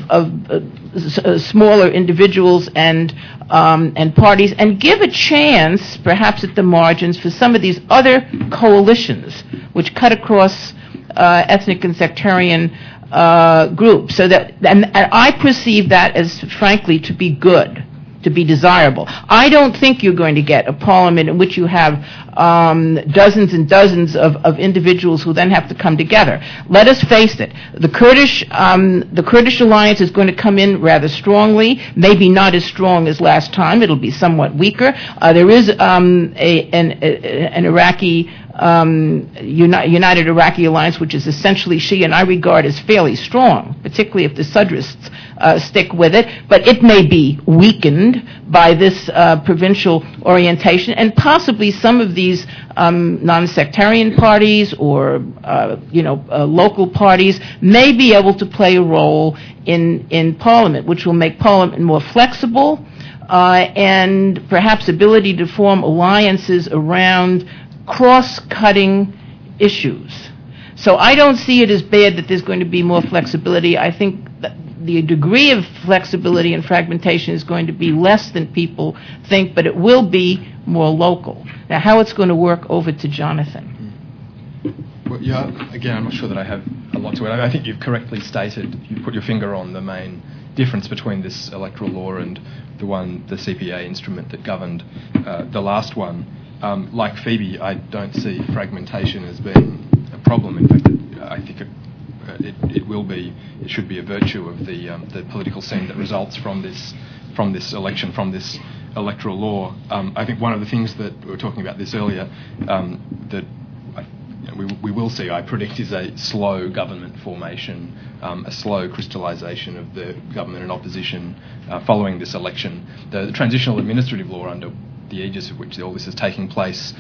[SPEAKER 3] smaller individuals and parties, and give a chance, perhaps at the margins, for some of these other coalitions which cut across ethnic and sectarian groups. So that, and I perceive that as, frankly, to be good, to be desirable. I don't think you're going to get a parliament in which you have dozens and dozens of individuals who then have to come together. Let us face it, the Kurdish alliance is going to come in rather strongly, maybe not as strong as last time. It'll be somewhat weaker. There is an Iraqi United Iraqi Alliance, which is essentially Shia, and I regard as fairly strong, particularly if the Sadrists stick with it, but it may be weakened by this provincial orientation, and possibly some of these non-sectarian parties or local parties may be able to play a role in Parliament, which will make Parliament more flexible and perhaps ability to form alliances around cross-cutting issues. So I don't see it as bad that there's going to be more flexibility. I think that the degree of flexibility and fragmentation is going to be less than people think, but it will be more local. Now, how it's going to work, over to Jonathan.
[SPEAKER 5] Well, yeah, again, I'm not sure that I have a lot to add. I think you've correctly stated, you put your finger on the main difference between this electoral law and the CPA instrument that governed the last one. Like Phoebe, I don't see fragmentation as being a problem. In fact, I think it should be a virtue of the political scene that results from this election, from this electoral law. I think one of the things that we were talking about this earlier, that we will see, I predict, is a slow government formation, a slow crystallisation of the government and opposition following this election. The transitional administrative law, under the aegis of which all this is taking place,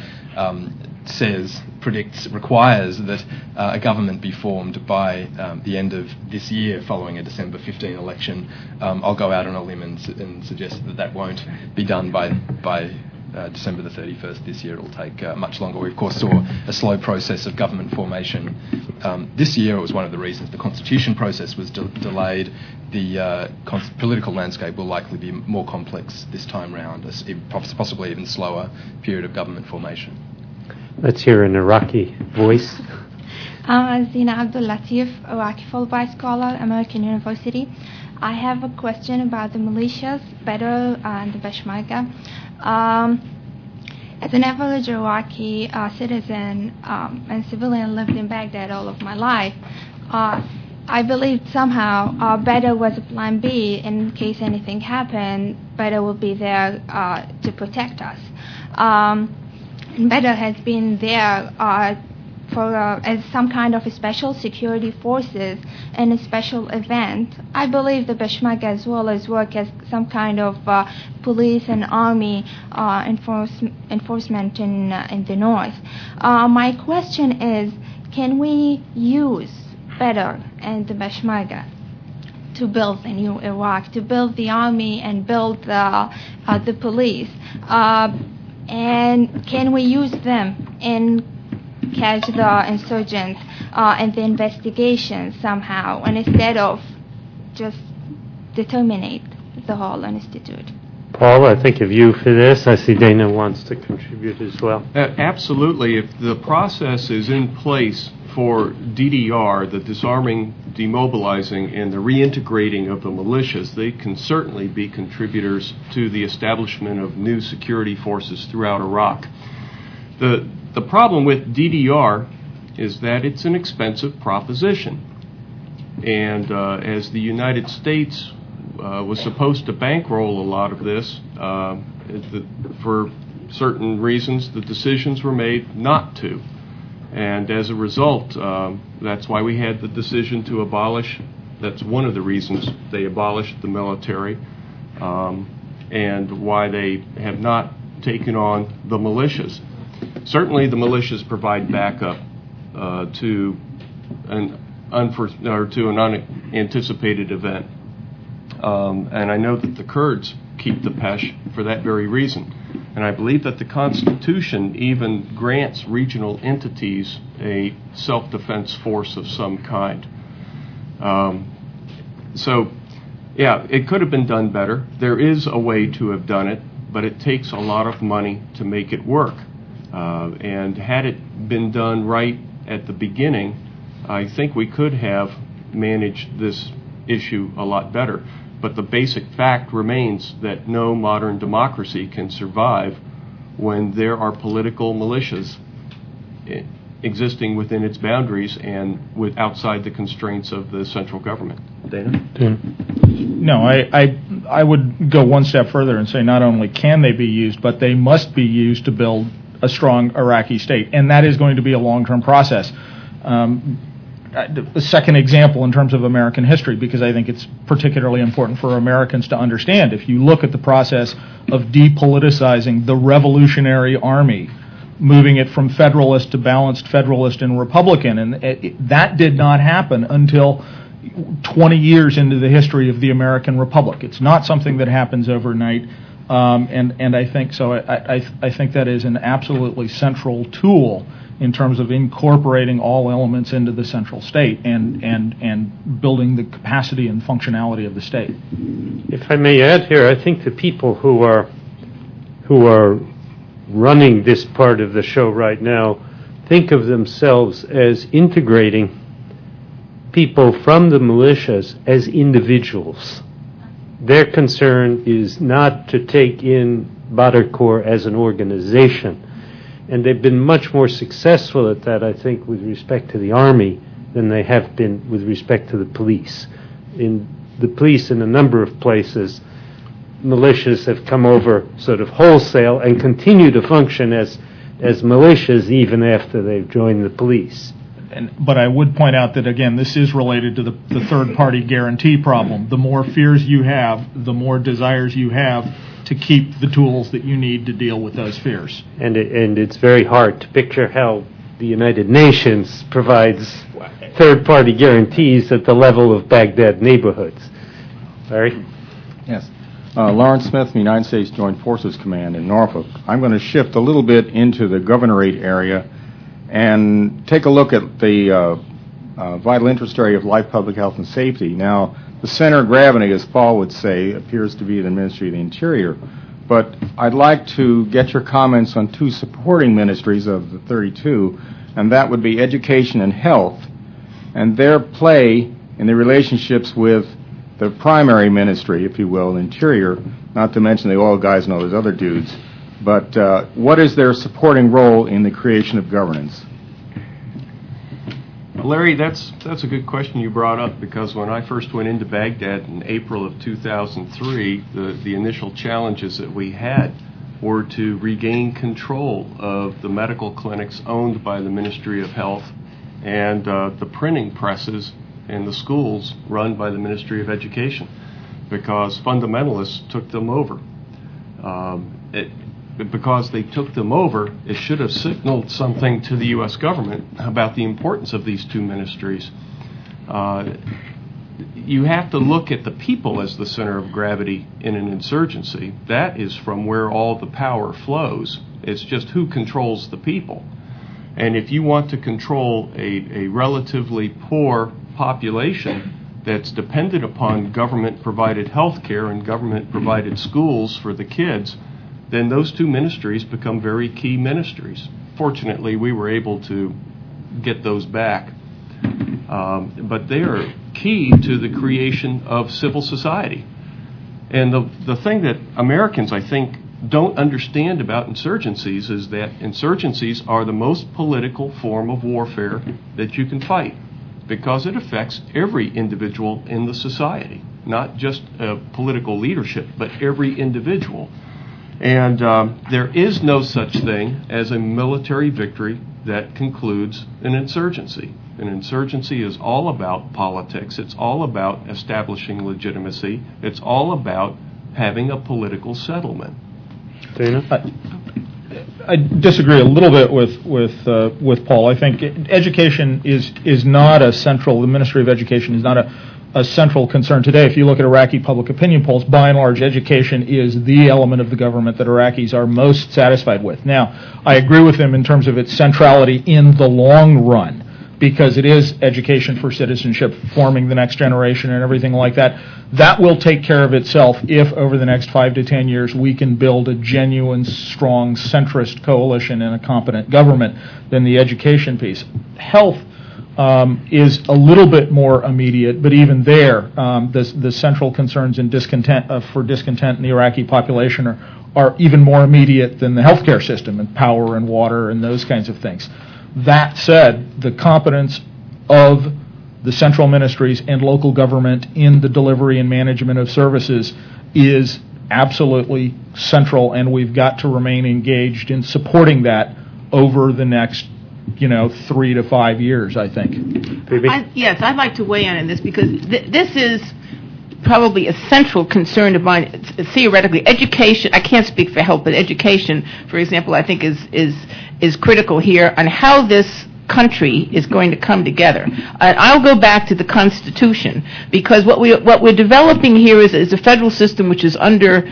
[SPEAKER 5] requires that a government be formed by the end of this year, following a December 15 election. I'll go out on a limb and suggest that won't be done by December the 31st this year. It'll take much longer. We, of course, saw a slow process of government formation this year. It was one of the reasons the constitution process was delayed. The political landscape will likely be more complex this time round, possibly even slower period of government formation.
[SPEAKER 1] Let's hear an Iraqi voice.
[SPEAKER 10] Zina Abdul Latif, Iraqi Fulbright Scholar, American University. I have a question about the militias, Badr and the Peshmerga. As an average Iraqi citizen and civilian, lived in Baghdad all of my life, I believed somehow Badr was a plan B in case anything happened. Badr will be there to protect us. Badr has been there as some kind of special security forces in a special event. I believe the Peshmerga as well as work as some kind of police and army enforcement in the north. My question is, can we use better in the Peshmerga to build a new Iraq, to build the army and build the police? And can we use them in catch the insurgents and the investigation somehow, and instead of just terminate the whole institute?
[SPEAKER 1] Paul, I think of you for this. I see Dana wants to contribute as well.
[SPEAKER 4] Absolutely. If the process is in place for DDR, the disarming, demobilizing, and the reintegrating of the militias, they can certainly be contributors to the establishment of new security forces throughout Iraq. The problem with DDR is that it's an expensive proposition. And as the United States was supposed to bankroll a lot of this, for certain reasons, the decisions were made not to. And as a result, that's why we had the decision to abolish. That's one of the reasons they abolished the military, and why they have not taken on the militias. Certainly, the militias provide backup to an unanticipated event, and I know that the Kurds keep the Pesh for that very reason. And I believe that the Constitution even grants regional entities a self-defense force of some kind. So, yeah, it could have been done better. There is a way to have done it, but it takes a lot of money to make it work. And had it been done right at the beginning, I think we could have managed this issue a lot better. But the basic fact remains that no modern democracy can survive when there are political militias existing within its boundaries and outside the constraints of the central government. Dana?
[SPEAKER 2] No, I would go one step further and say not only can they be used, but they must be used to build a strong Iraqi state, and that is going to be a long-term process. The second example in terms of American history, because I think it's particularly important for Americans to understand. If you look at the process of depoliticizing the Revolutionary Army, moving it from Federalist to balanced Federalist and Republican, and that did not happen until 20 years into the history of the American Republic. It's not something that happens overnight, and I think so. I think that is an absolutely central tool in terms of incorporating all elements into the central state and building the capacity and functionality of the state.
[SPEAKER 1] If I may add here, I think the people who are running this part of the show right now think of themselves as integrating people from the militias as individuals. Their concern is not to take in Badr Corps as an organization. And they've been much more successful at that, I think, with respect to the Army than they have been with respect to the police. In the police, in a number of places, militias have come over sort of wholesale and continue to function as militias even after they've joined the police.
[SPEAKER 2] But I would point out that, again, this is related to the third-party guarantee problem. The more fears you have, the more desires you have to keep the tools that you need to deal with those fears.
[SPEAKER 1] And it's very hard to picture how the United Nations provides third-party guarantees at the level of Baghdad neighborhoods. Larry?
[SPEAKER 11] Yes. Lawrence Smith from the United States Joint Forces Command in Norfolk. I'm going to shift a little bit into the governorate area and take a look at the vital interest area of life, public health, and safety. Now, the center of gravity, as Paul would say, appears to be the Ministry of the Interior. But I'd like to get your comments on two supporting ministries of the 32, and that would be education and health, and their play in the relationships with the primary ministry, if you will, Interior, not to mention the oil guys and all those other dudes. But what is their supporting role in the creation of governance?
[SPEAKER 4] Larry, that's a good question you brought up, because when I first went into Baghdad in April of 2003, the initial challenges that we had were to regain control of the medical clinics owned by the Ministry of Health and the printing presses in the schools run by the Ministry of Education, because fundamentalists took them over. Because they took them over, it should have signaled something to the U.S. government about the importance of these two ministries. You have to look at the people as the center of gravity in an insurgency. That is from where all the power flows. It's just who controls the people. And if you want to control a relatively poor population that's dependent upon government-provided health care and government-provided schools for the kids, then those two ministries become very key ministries. Fortunately, we were able to get those back. But they are key to the creation of civil society. And the thing that Americans, I think, don't understand about insurgencies is that insurgencies are the most political form of warfare that you can fight, because it affects every individual in the society, not just political leadership, but every individual. And there is no such thing as a military victory that concludes an insurgency. An insurgency is all about politics. It's all about establishing legitimacy. It's all about having a political settlement.
[SPEAKER 1] Dana?
[SPEAKER 2] I disagree a little bit with Paul. I think education is not a central. The Ministry of Education is not a central concern today. If you look at Iraqi public opinion polls, by and large, education is the element of the government that Iraqis are most satisfied with. Now, I agree with him in terms of its centrality in the long run, because it is education for citizenship, forming the next generation and everything like that. That will take care of itself if, over the next 5 to 10 years, we can build a genuine, strong, centrist coalition and a competent government. Than the education piece. Health is a little bit more immediate, but even there, the central concerns and discontent in the Iraqi population are even more immediate than the healthcare system and power and water and those kinds of things. That said, the competence of the central ministries and local government in the delivery and management of services is absolutely central, and we've got to remain engaged in supporting that over the next 3 to 5 years, I think.
[SPEAKER 3] Yes, I'd like to weigh in on this, because this is probably a central concern of mine. Theoretically, education, I can't speak for health, but education, for example, I think is critical here on how this country is going to come together. I'll go back to the Constitution, because what we're developing here is a federal system which is under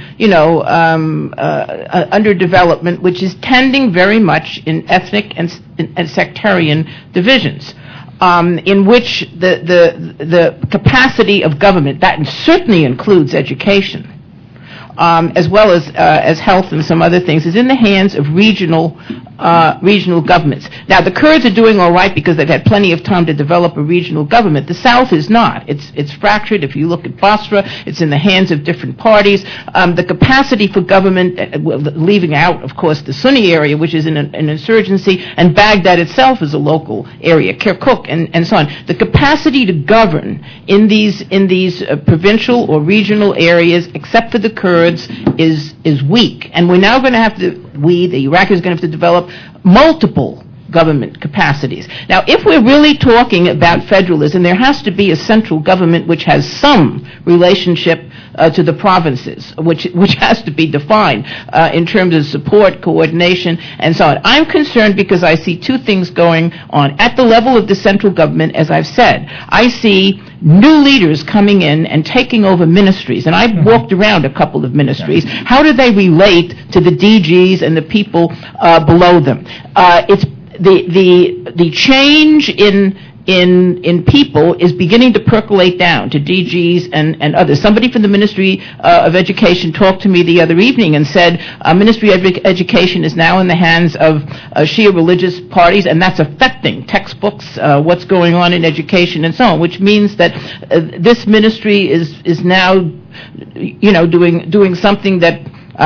[SPEAKER 3] development, which is tending very much in ethnic and sectarian divisions. In which the capacity of government, that certainly includes education, as well as health and some other things, is in the hands of regional governments. Now, the Kurds are doing all right because they've had plenty of time to develop a regional government. The South is not. It's fractured. If you look at Basra, it's in the hands of different parties. The capacity for government, leaving out, of course, the Sunni area, which is in an insurgency, and Baghdad itself is a local area, Kirkuk, and so on. The capacity to govern in these provincial or regional areas, except for the Kurds, is weak. And we're now going to have to, the Iraqis, are going to have to develop multiple government capacities. Now, if we're really talking about federalism, there has to be a central government which has some relationship to the provinces, which has to be defined in terms of support, coordination, and so on. I'm concerned because I see two things going on. At the level of the central government, as I've said, I see new leaders coming in and taking over ministries, and I've walked around a couple of ministries. How do they relate to the DGs and the people below them? It's the change in people is beginning to percolate down to DGs and others. Somebody from the Ministry of Education talked to me the other evening and said Ministry of Education is now in the hands of Shia religious parties, and that's affecting textbooks, what's going on in education and so on, which means that this ministry is now doing something that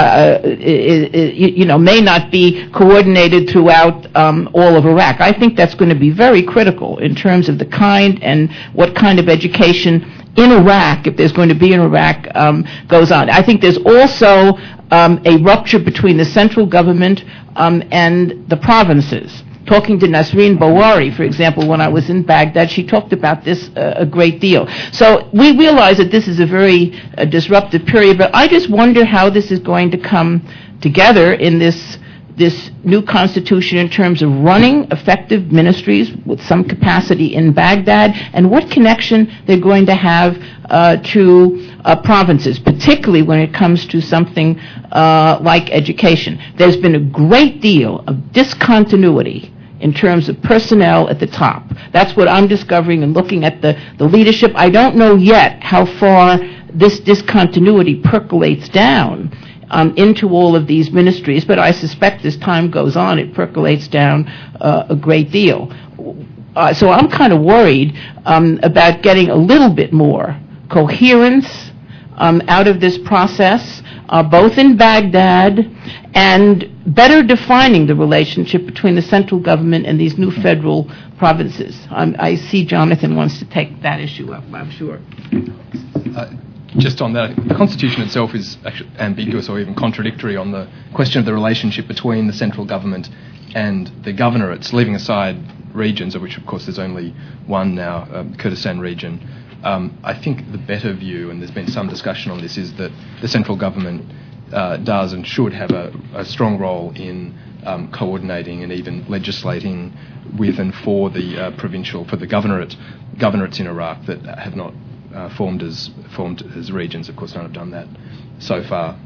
[SPEAKER 3] may not be coordinated throughout all of Iraq. I think that's going to be very critical in terms of the kind and what kind of education in Iraq, if there's going to be in Iraq, goes on. I think there's also a rupture between the central government and the provinces. Talking to Nasreen Bawari, for example, when I was in Baghdad, she talked about this a great deal. So we realize that this is a very disruptive period, but I just wonder how this is going to come together in this new constitution in terms of running effective ministries with some capacity in Baghdad, and what connection they're going to have to provinces, particularly when it comes to something like education. There's been a great deal of discontinuity in terms of personnel at the top. That's what I'm discovering and looking at the leadership. I don't know yet how far this discontinuity percolates down into all of these ministries, but I suspect as time goes on, it percolates down a great deal. So I'm kind of worried about getting a little bit more coherence out of this process, both in Baghdad and better defining the relationship between the central government and these new federal provinces. I see Jonathan wants to take that issue up, I'm sure.
[SPEAKER 5] Just on that, the Constitution itself is actually ambiguous or even contradictory on the question of the relationship between the central government and the governorates, leaving aside regions, of which, of course, there's only one now, Kurdistan region. I think the better view, and there's been some discussion on this, is that the central government does and should have a strong role in coordinating and even legislating with and for the for the governorates in Iraq that have not formed as regions. Of course, none have done that so far.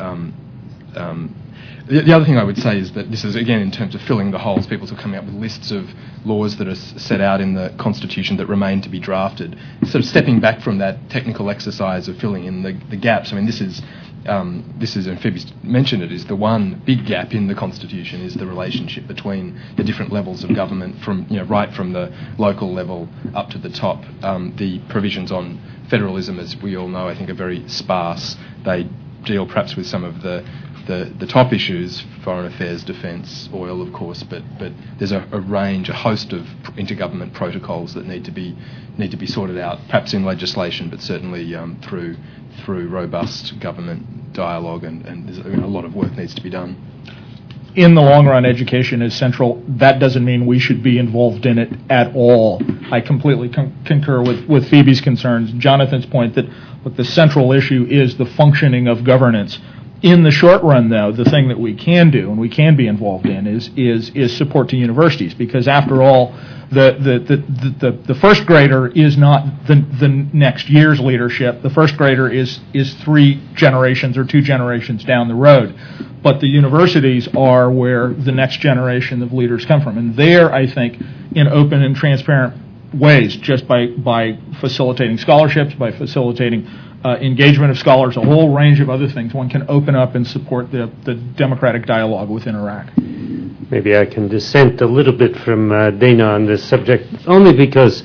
[SPEAKER 5] The other thing I would say is that this is, again, in terms of filling the holes, people are coming up with lists of laws that are set out in the Constitution that remain to be drafted. Sort of stepping back from that technical exercise of filling in the gaps. I mean, this is, and Phoebe's mentioned it, is the one big gap in the Constitution is the relationship between the different levels of government, from right from the local level up to the top. The provisions on federalism, as we all know, I think are very sparse. They deal perhaps with some of the top issues, foreign affairs, defence, oil, of course, but there's a range, a host of intergovernment protocols that need to be sorted out, perhaps in legislation, but certainly through robust government dialogue, and there's a lot of work needs to be done.
[SPEAKER 2] In the long run, education is central. That doesn't mean we should be involved in it at all. I completely concur with Phoebe's concerns. Jonathan's point that the central issue is the functioning of governance. In the short run, though, the thing that we can do and we can be involved in is support to universities, because after all, the first grader is not the next year's leadership. The first grader is 3 generations or 2 generations down the road, but the universities are where the next generation of leaders come from, and there, I think, in open and transparent ways, just by facilitating scholarships, by facilitating engagement of scholars, a whole range of other things, one can open up and support the democratic dialogue within Iraq.
[SPEAKER 1] Maybe I can dissent a little bit from Dana on this subject, only because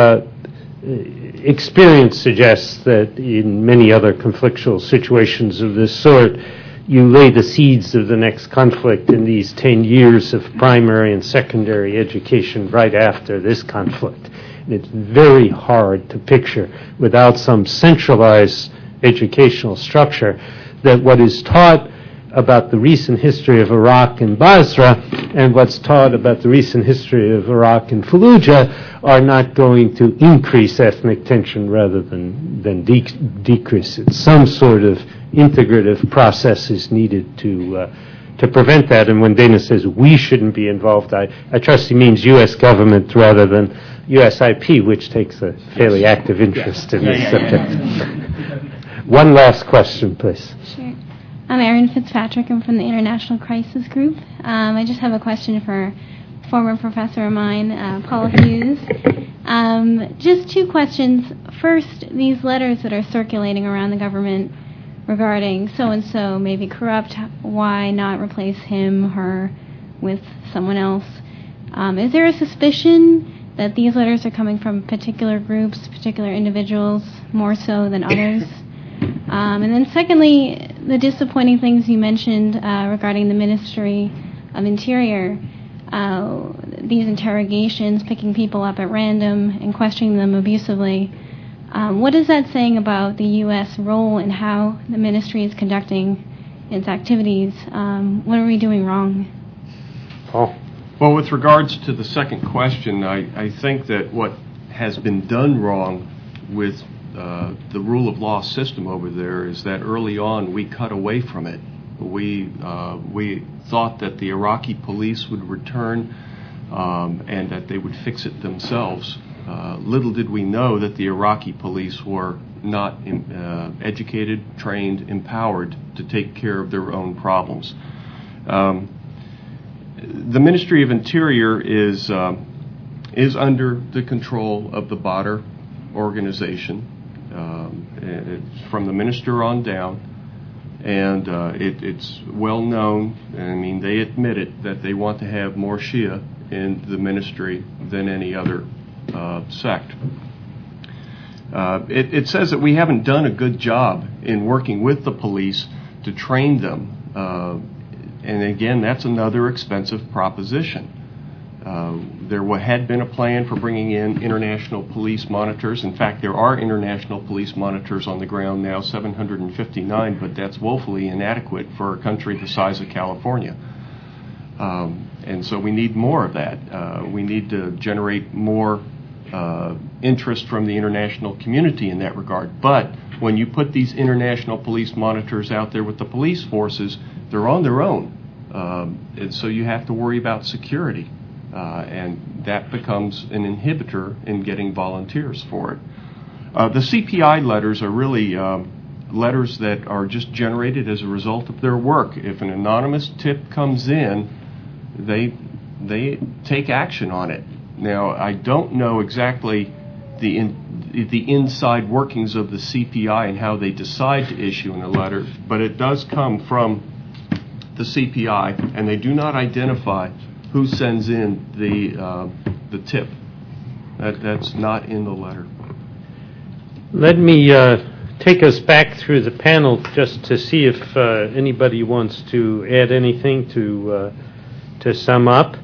[SPEAKER 1] experience suggests that in many other conflictual situations of this sort, you lay the seeds of the next conflict in these 10 years of primary and secondary education right after this conflict. It's very hard to picture, without some centralized educational structure, that what is taught about the recent history of Iraq and Basra and what's taught about the recent history of Iraq and Fallujah are not going to increase ethnic tension rather than decrease it. Some sort of integrative process is needed to prevent that. And when Dana says we shouldn't be involved, I trust he means U.S. government rather than USIP, which takes a fairly active interest in this subject. One last question, please.
[SPEAKER 12] Sure. I'm Erin Fitzpatrick. I'm from the International Crisis Group. I just have a question for former professor of mine, Paul Hughes. Just 2 questions. First, these letters that are circulating around the government regarding so-and-so may be corrupt, why not replace him, her, with someone else? Is there a suspicion that these letters are coming from particular groups, particular individuals, more so than others? And then secondly, the disappointing things you mentioned regarding the Ministry of Interior, these interrogations, picking people up at random and questioning them abusively. What is that saying about the U.S. role and how the ministry is conducting its activities? What are we doing wrong?
[SPEAKER 1] Paul?
[SPEAKER 4] Well, with regards to the second question, I think that what has been done wrong with the rule of law system over there is that early on we cut away from it. We thought that the Iraqi police would return and that they would fix it themselves. Little did we know that the Iraqi police were not educated, trained, empowered to take care of their own problems. The Ministry of Interior is under the control of the Badr organization. It's from the minister on down, and it's well known. I mean, they admit it that they want to have more Shia in the ministry than any other sect. It says that we haven't done a good job in working with the police to train them. And again, that's another expensive proposition. There had been a plan for bringing in international police monitors. In fact, there are international police monitors on the ground now, 759, but that's woefully inadequate for a country the size of California. And so we need more of that. We need to generate more interest from the international community in that regard. But when you put these international police monitors out there with the police forces, they're on their own. And so you have to worry about security. And that becomes an inhibitor in getting volunteers for it. The CPI letters are really letters that are just generated as a result of their work. If an anonymous tip comes in, they take action on it. Now, I don't know exactly the inside workings of the CPI and how they decide to issue a letter, but it does come from the CPI, and they do not identify who sends in the tip. That's not in the letter.
[SPEAKER 1] Let me take us back through the panel just to see if anybody wants to add anything to sum up.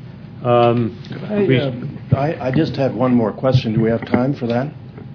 [SPEAKER 13] I just have one more question. Do we have time for that?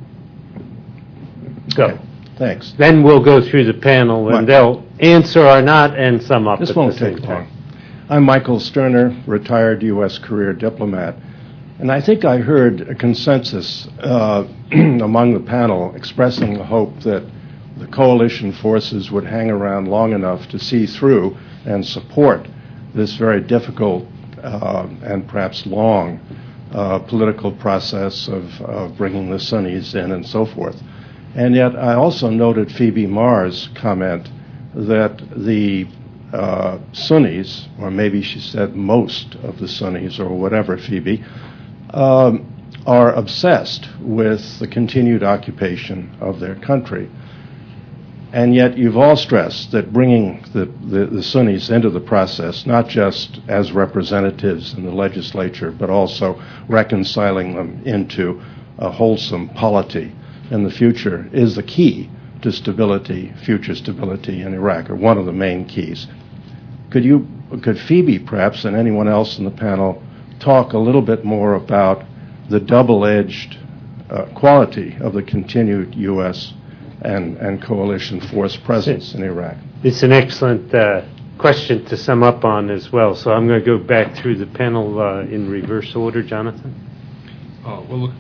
[SPEAKER 1] Go.
[SPEAKER 13] Okay. Thanks.
[SPEAKER 1] Then we'll go through the panel, and they'll answer or not and sum up.
[SPEAKER 13] This
[SPEAKER 1] at
[SPEAKER 13] won't
[SPEAKER 1] the same
[SPEAKER 13] take
[SPEAKER 1] time.
[SPEAKER 13] long. I'm Michael Sterner, retired U.S. career diplomat. And I think I heard a consensus among the panel expressing the hope that the coalition forces would hang around long enough to see through and support this very difficult and perhaps long political process of bringing the Sunnis in and so forth. And yet I also noted Phoebe Marr's comment that the Sunnis, or maybe she said most of the Sunnis or whatever, Phoebe, are obsessed with the continued occupation of their country. And yet you've all stressed that bringing the Sunnis into the process, not just as representatives in the legislature, but also reconciling them into a wholesome polity in the future, is the key to stability, future stability in Iraq, or one of the main keys. Could Phoebe, perhaps, and anyone else in the panel, talk a little bit more about the double-edged quality of the continued U.S. and coalition force presence in Iraq?
[SPEAKER 1] It's an excellent question to sum up on as well. So I'm going to go back through the panel in reverse order. Jonathan?
[SPEAKER 5] Oh, well, look,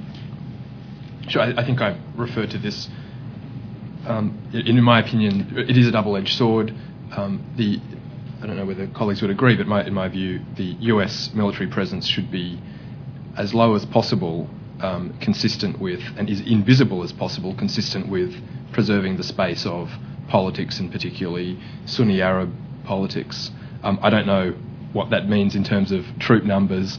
[SPEAKER 5] sure, I think I referred to this. In my opinion, it is a double-edged sword. I don't know whether colleagues would agree, but in my view, the U.S. military presence should be as low as possible, consistent with, and as invisible as possible, consistent with preserving the space of politics, and particularly Sunni Arab politics. I don't know what that means in terms of troop numbers.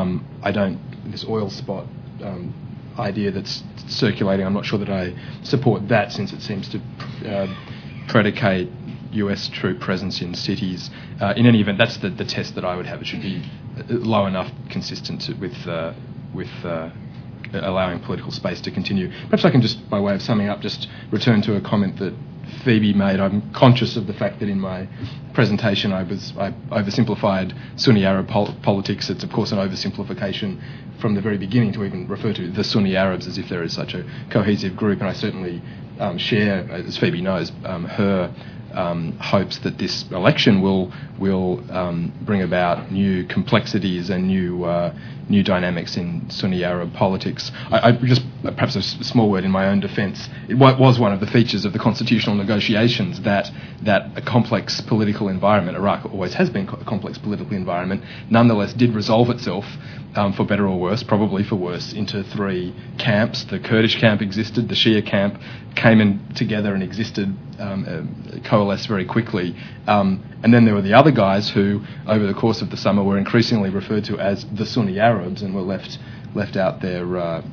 [SPEAKER 5] This oil spot idea that's circulating, I'm not sure that I support that, since it seems to predicate U.S. troop presence in cities. In any event, that's the test that I would have. It should be low enough, consistent with allowing political space to continue. Perhaps I can just, by way of summing up, just return to a comment that Phoebe made. I'm conscious of the fact that in my presentation I oversimplified Sunni Arab politics. It's of course an oversimplification from the very beginning to even refer to the Sunni Arabs as if there is such a cohesive group, and I certainly share, as Phoebe knows, her hopes that this election will bring about new complexities and new dynamics in Sunni Arab politics. I just perhaps a small word in my own defence. It was one of the features of the constitutional negotiations that a complex political environment, Iraq always has been a complex political environment, nonetheless did resolve itself, for better or worse, probably for worse, into three camps. The Kurdish camp existed, the Shia camp came in together and existed, coalesced very quickly. And then there were the other guys who, over the course of the summer, were increasingly referred to as the Sunni Arabs and were left out there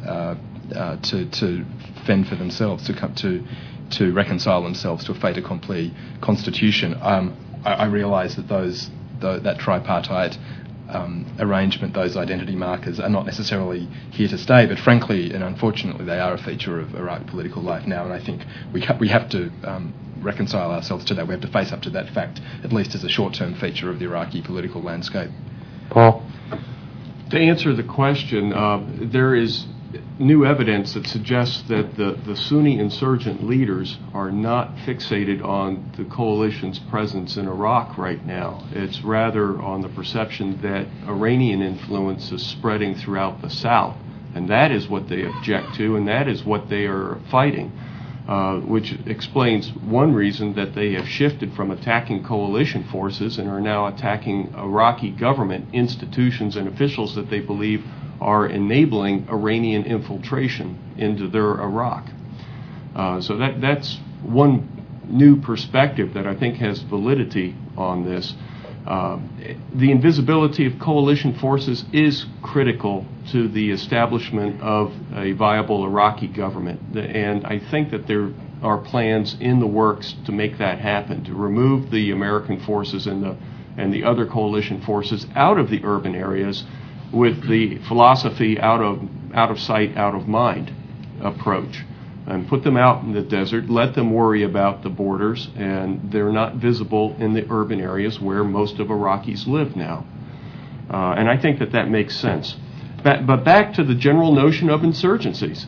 [SPEAKER 5] to fend for themselves, to reconcile themselves to a fait accompli constitution. I realise that that tripartite arrangement, those identity markers, are not necessarily here to stay, but frankly and unfortunately they are a feature of Iraq political life now, and I think we have to reconcile ourselves to that. We have to face up to that fact, at least as a short-term feature of the Iraqi political landscape.
[SPEAKER 1] Paul?
[SPEAKER 4] To answer the question, there is new evidence that suggests that the Sunni insurgent leaders are not fixated on the coalition's presence in Iraq right now. It's rather on the perception that Iranian influence is spreading throughout the South, and that is what they object to, and that is what they are fighting, which explains one reason that they have shifted from attacking coalition forces and are now attacking Iraqi government institutions and officials that they believe are enabling Iranian infiltration into their Iraq. So that's one new perspective that I think has validity on this. The invisibility of coalition forces is critical to the establishment of a viable Iraqi government, and I think that there are plans in the works to make that happen, to remove the American forces and the other coalition forces out of the urban areas with the philosophy out of sight, out of mind approach, and put them out in the desert, let them worry about the borders, and they're not visible in the urban areas where most of Iraqis live now. And I think that makes sense. But back to the general notion of insurgencies.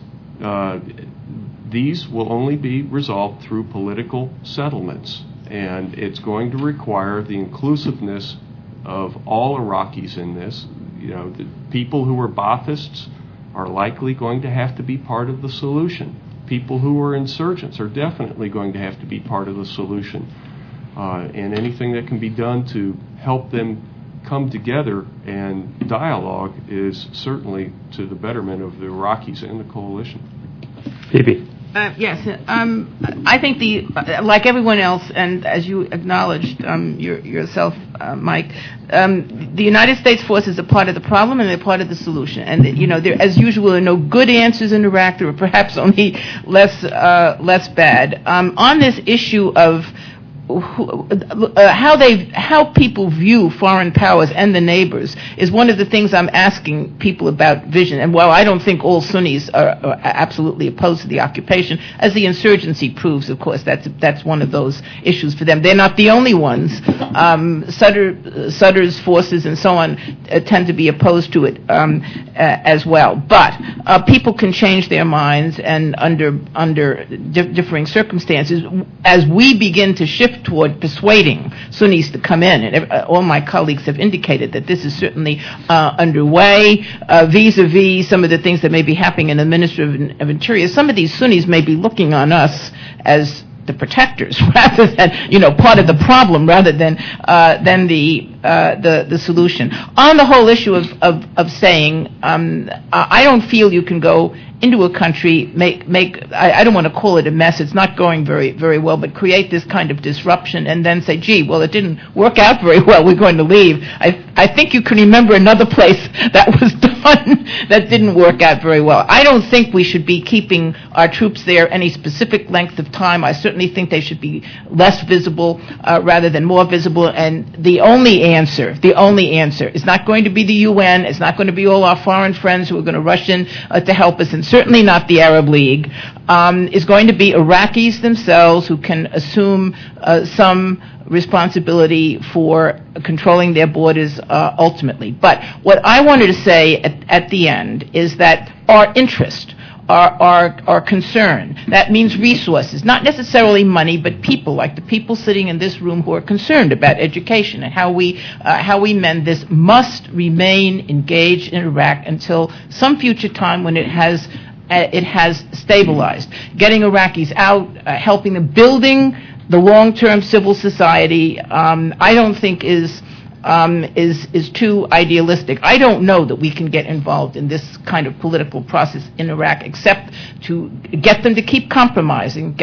[SPEAKER 4] These will only be resolved through political settlements, and it's going to require the inclusiveness of all Iraqis in this. The people who are Baathists are likely going to have to be part of the solution. People who are insurgents are definitely going to have to be part of the solution. And anything that can be done to help them come together and dialogue is certainly to the betterment of the Iraqis and the coalition.
[SPEAKER 1] Phoebe?
[SPEAKER 3] Yes, I think like everyone else, and as you acknowledged yourself, Mike, the United States forces are part of the problem and they're part of the solution. And there, as usual, are no good answers in Iraq. There are perhaps only less bad. On this issue of how people view foreign powers and the neighbors is one of the things I'm asking people about vision. And while I don't think all Sunnis are absolutely opposed to the occupation, as the insurgency proves, of course, that's one of those issues for them. They're not the only ones. Sadr's forces and so on tend to be opposed to it as well. But people can change their minds, and under differing circumstances, as we begin to shift toward persuading Sunnis to come in, and all my colleagues have indicated that this is certainly underway, vis-a-vis some of the things that may be happening in the Ministry of Interior. Some of these Sunnis may be looking on us as the protectors rather than, part of the problem rather than the solution. On the whole issue of saying, I don't feel you can go into a country, I don't want to call it a mess, it's not going very, very well, but create this kind of disruption and then say, gee, well, it didn't work out very well, we're going to leave. I think you can remember another place that was done that didn't work out very well. I don't think we should be keeping our troops there any specific length of time. I certainly think they should be less visible rather than more visible, and the only answer, the only answer. It's not going to be the UN. It's not going to be all our foreign friends who are going to rush in to help us, and certainly not the Arab League. It's going to be Iraqis themselves who can assume some responsibility for controlling their borders ultimately. But what I wanted to say at the end is that our interest, our concern, that means resources, not necessarily money, but people, like the people sitting in this room who are concerned about education and how we mend this, must remain engaged in Iraq until some future time when it has stabilized. Getting Iraqis out, helping them, building the long-term civil society, I don't think is too idealistic. I don't know that we can get involved in this kind of political process in Iraq except to get them to keep compromising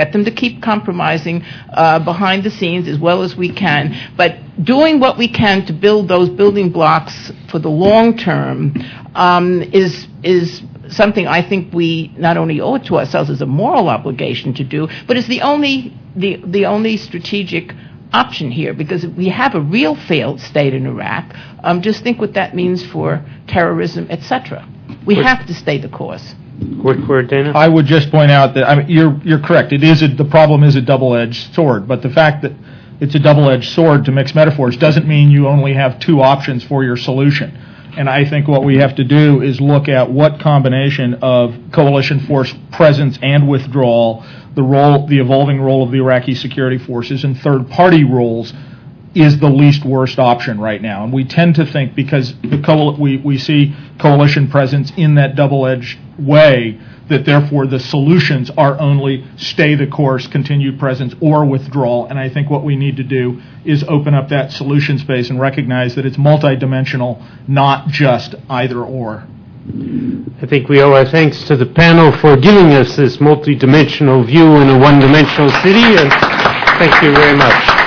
[SPEAKER 3] behind the scenes as well as we can, but doing what we can to build those building blocks for the long term is something I think we not only owe it to ourselves as a moral obligation to do, but it's the only strategic option here, because if we have a real failed state in Iraq, just think what that means for terrorism, etc. We have to stay the course.
[SPEAKER 1] Quick word, Dana?
[SPEAKER 2] I would just point out that you're correct. The problem is a double-edged sword, but the fact that it's a double-edged sword, to mix metaphors, doesn't mean you only have two options for your solution. And I think what we have to do is look at what combination of coalition force presence and withdrawal, the evolving role of the Iraqi security forces, and third-party roles is the least worst option right now. And we tend to think, because we see coalition presence in that double-edged way, that therefore the solutions are only stay the course, continued presence, or withdrawal. And I think what we need to do is open up that solution space and recognize that it's multidimensional, not just either or.
[SPEAKER 1] I think we owe our thanks to the panel for giving us this multidimensional view in a one-dimensional city, and thank you very much.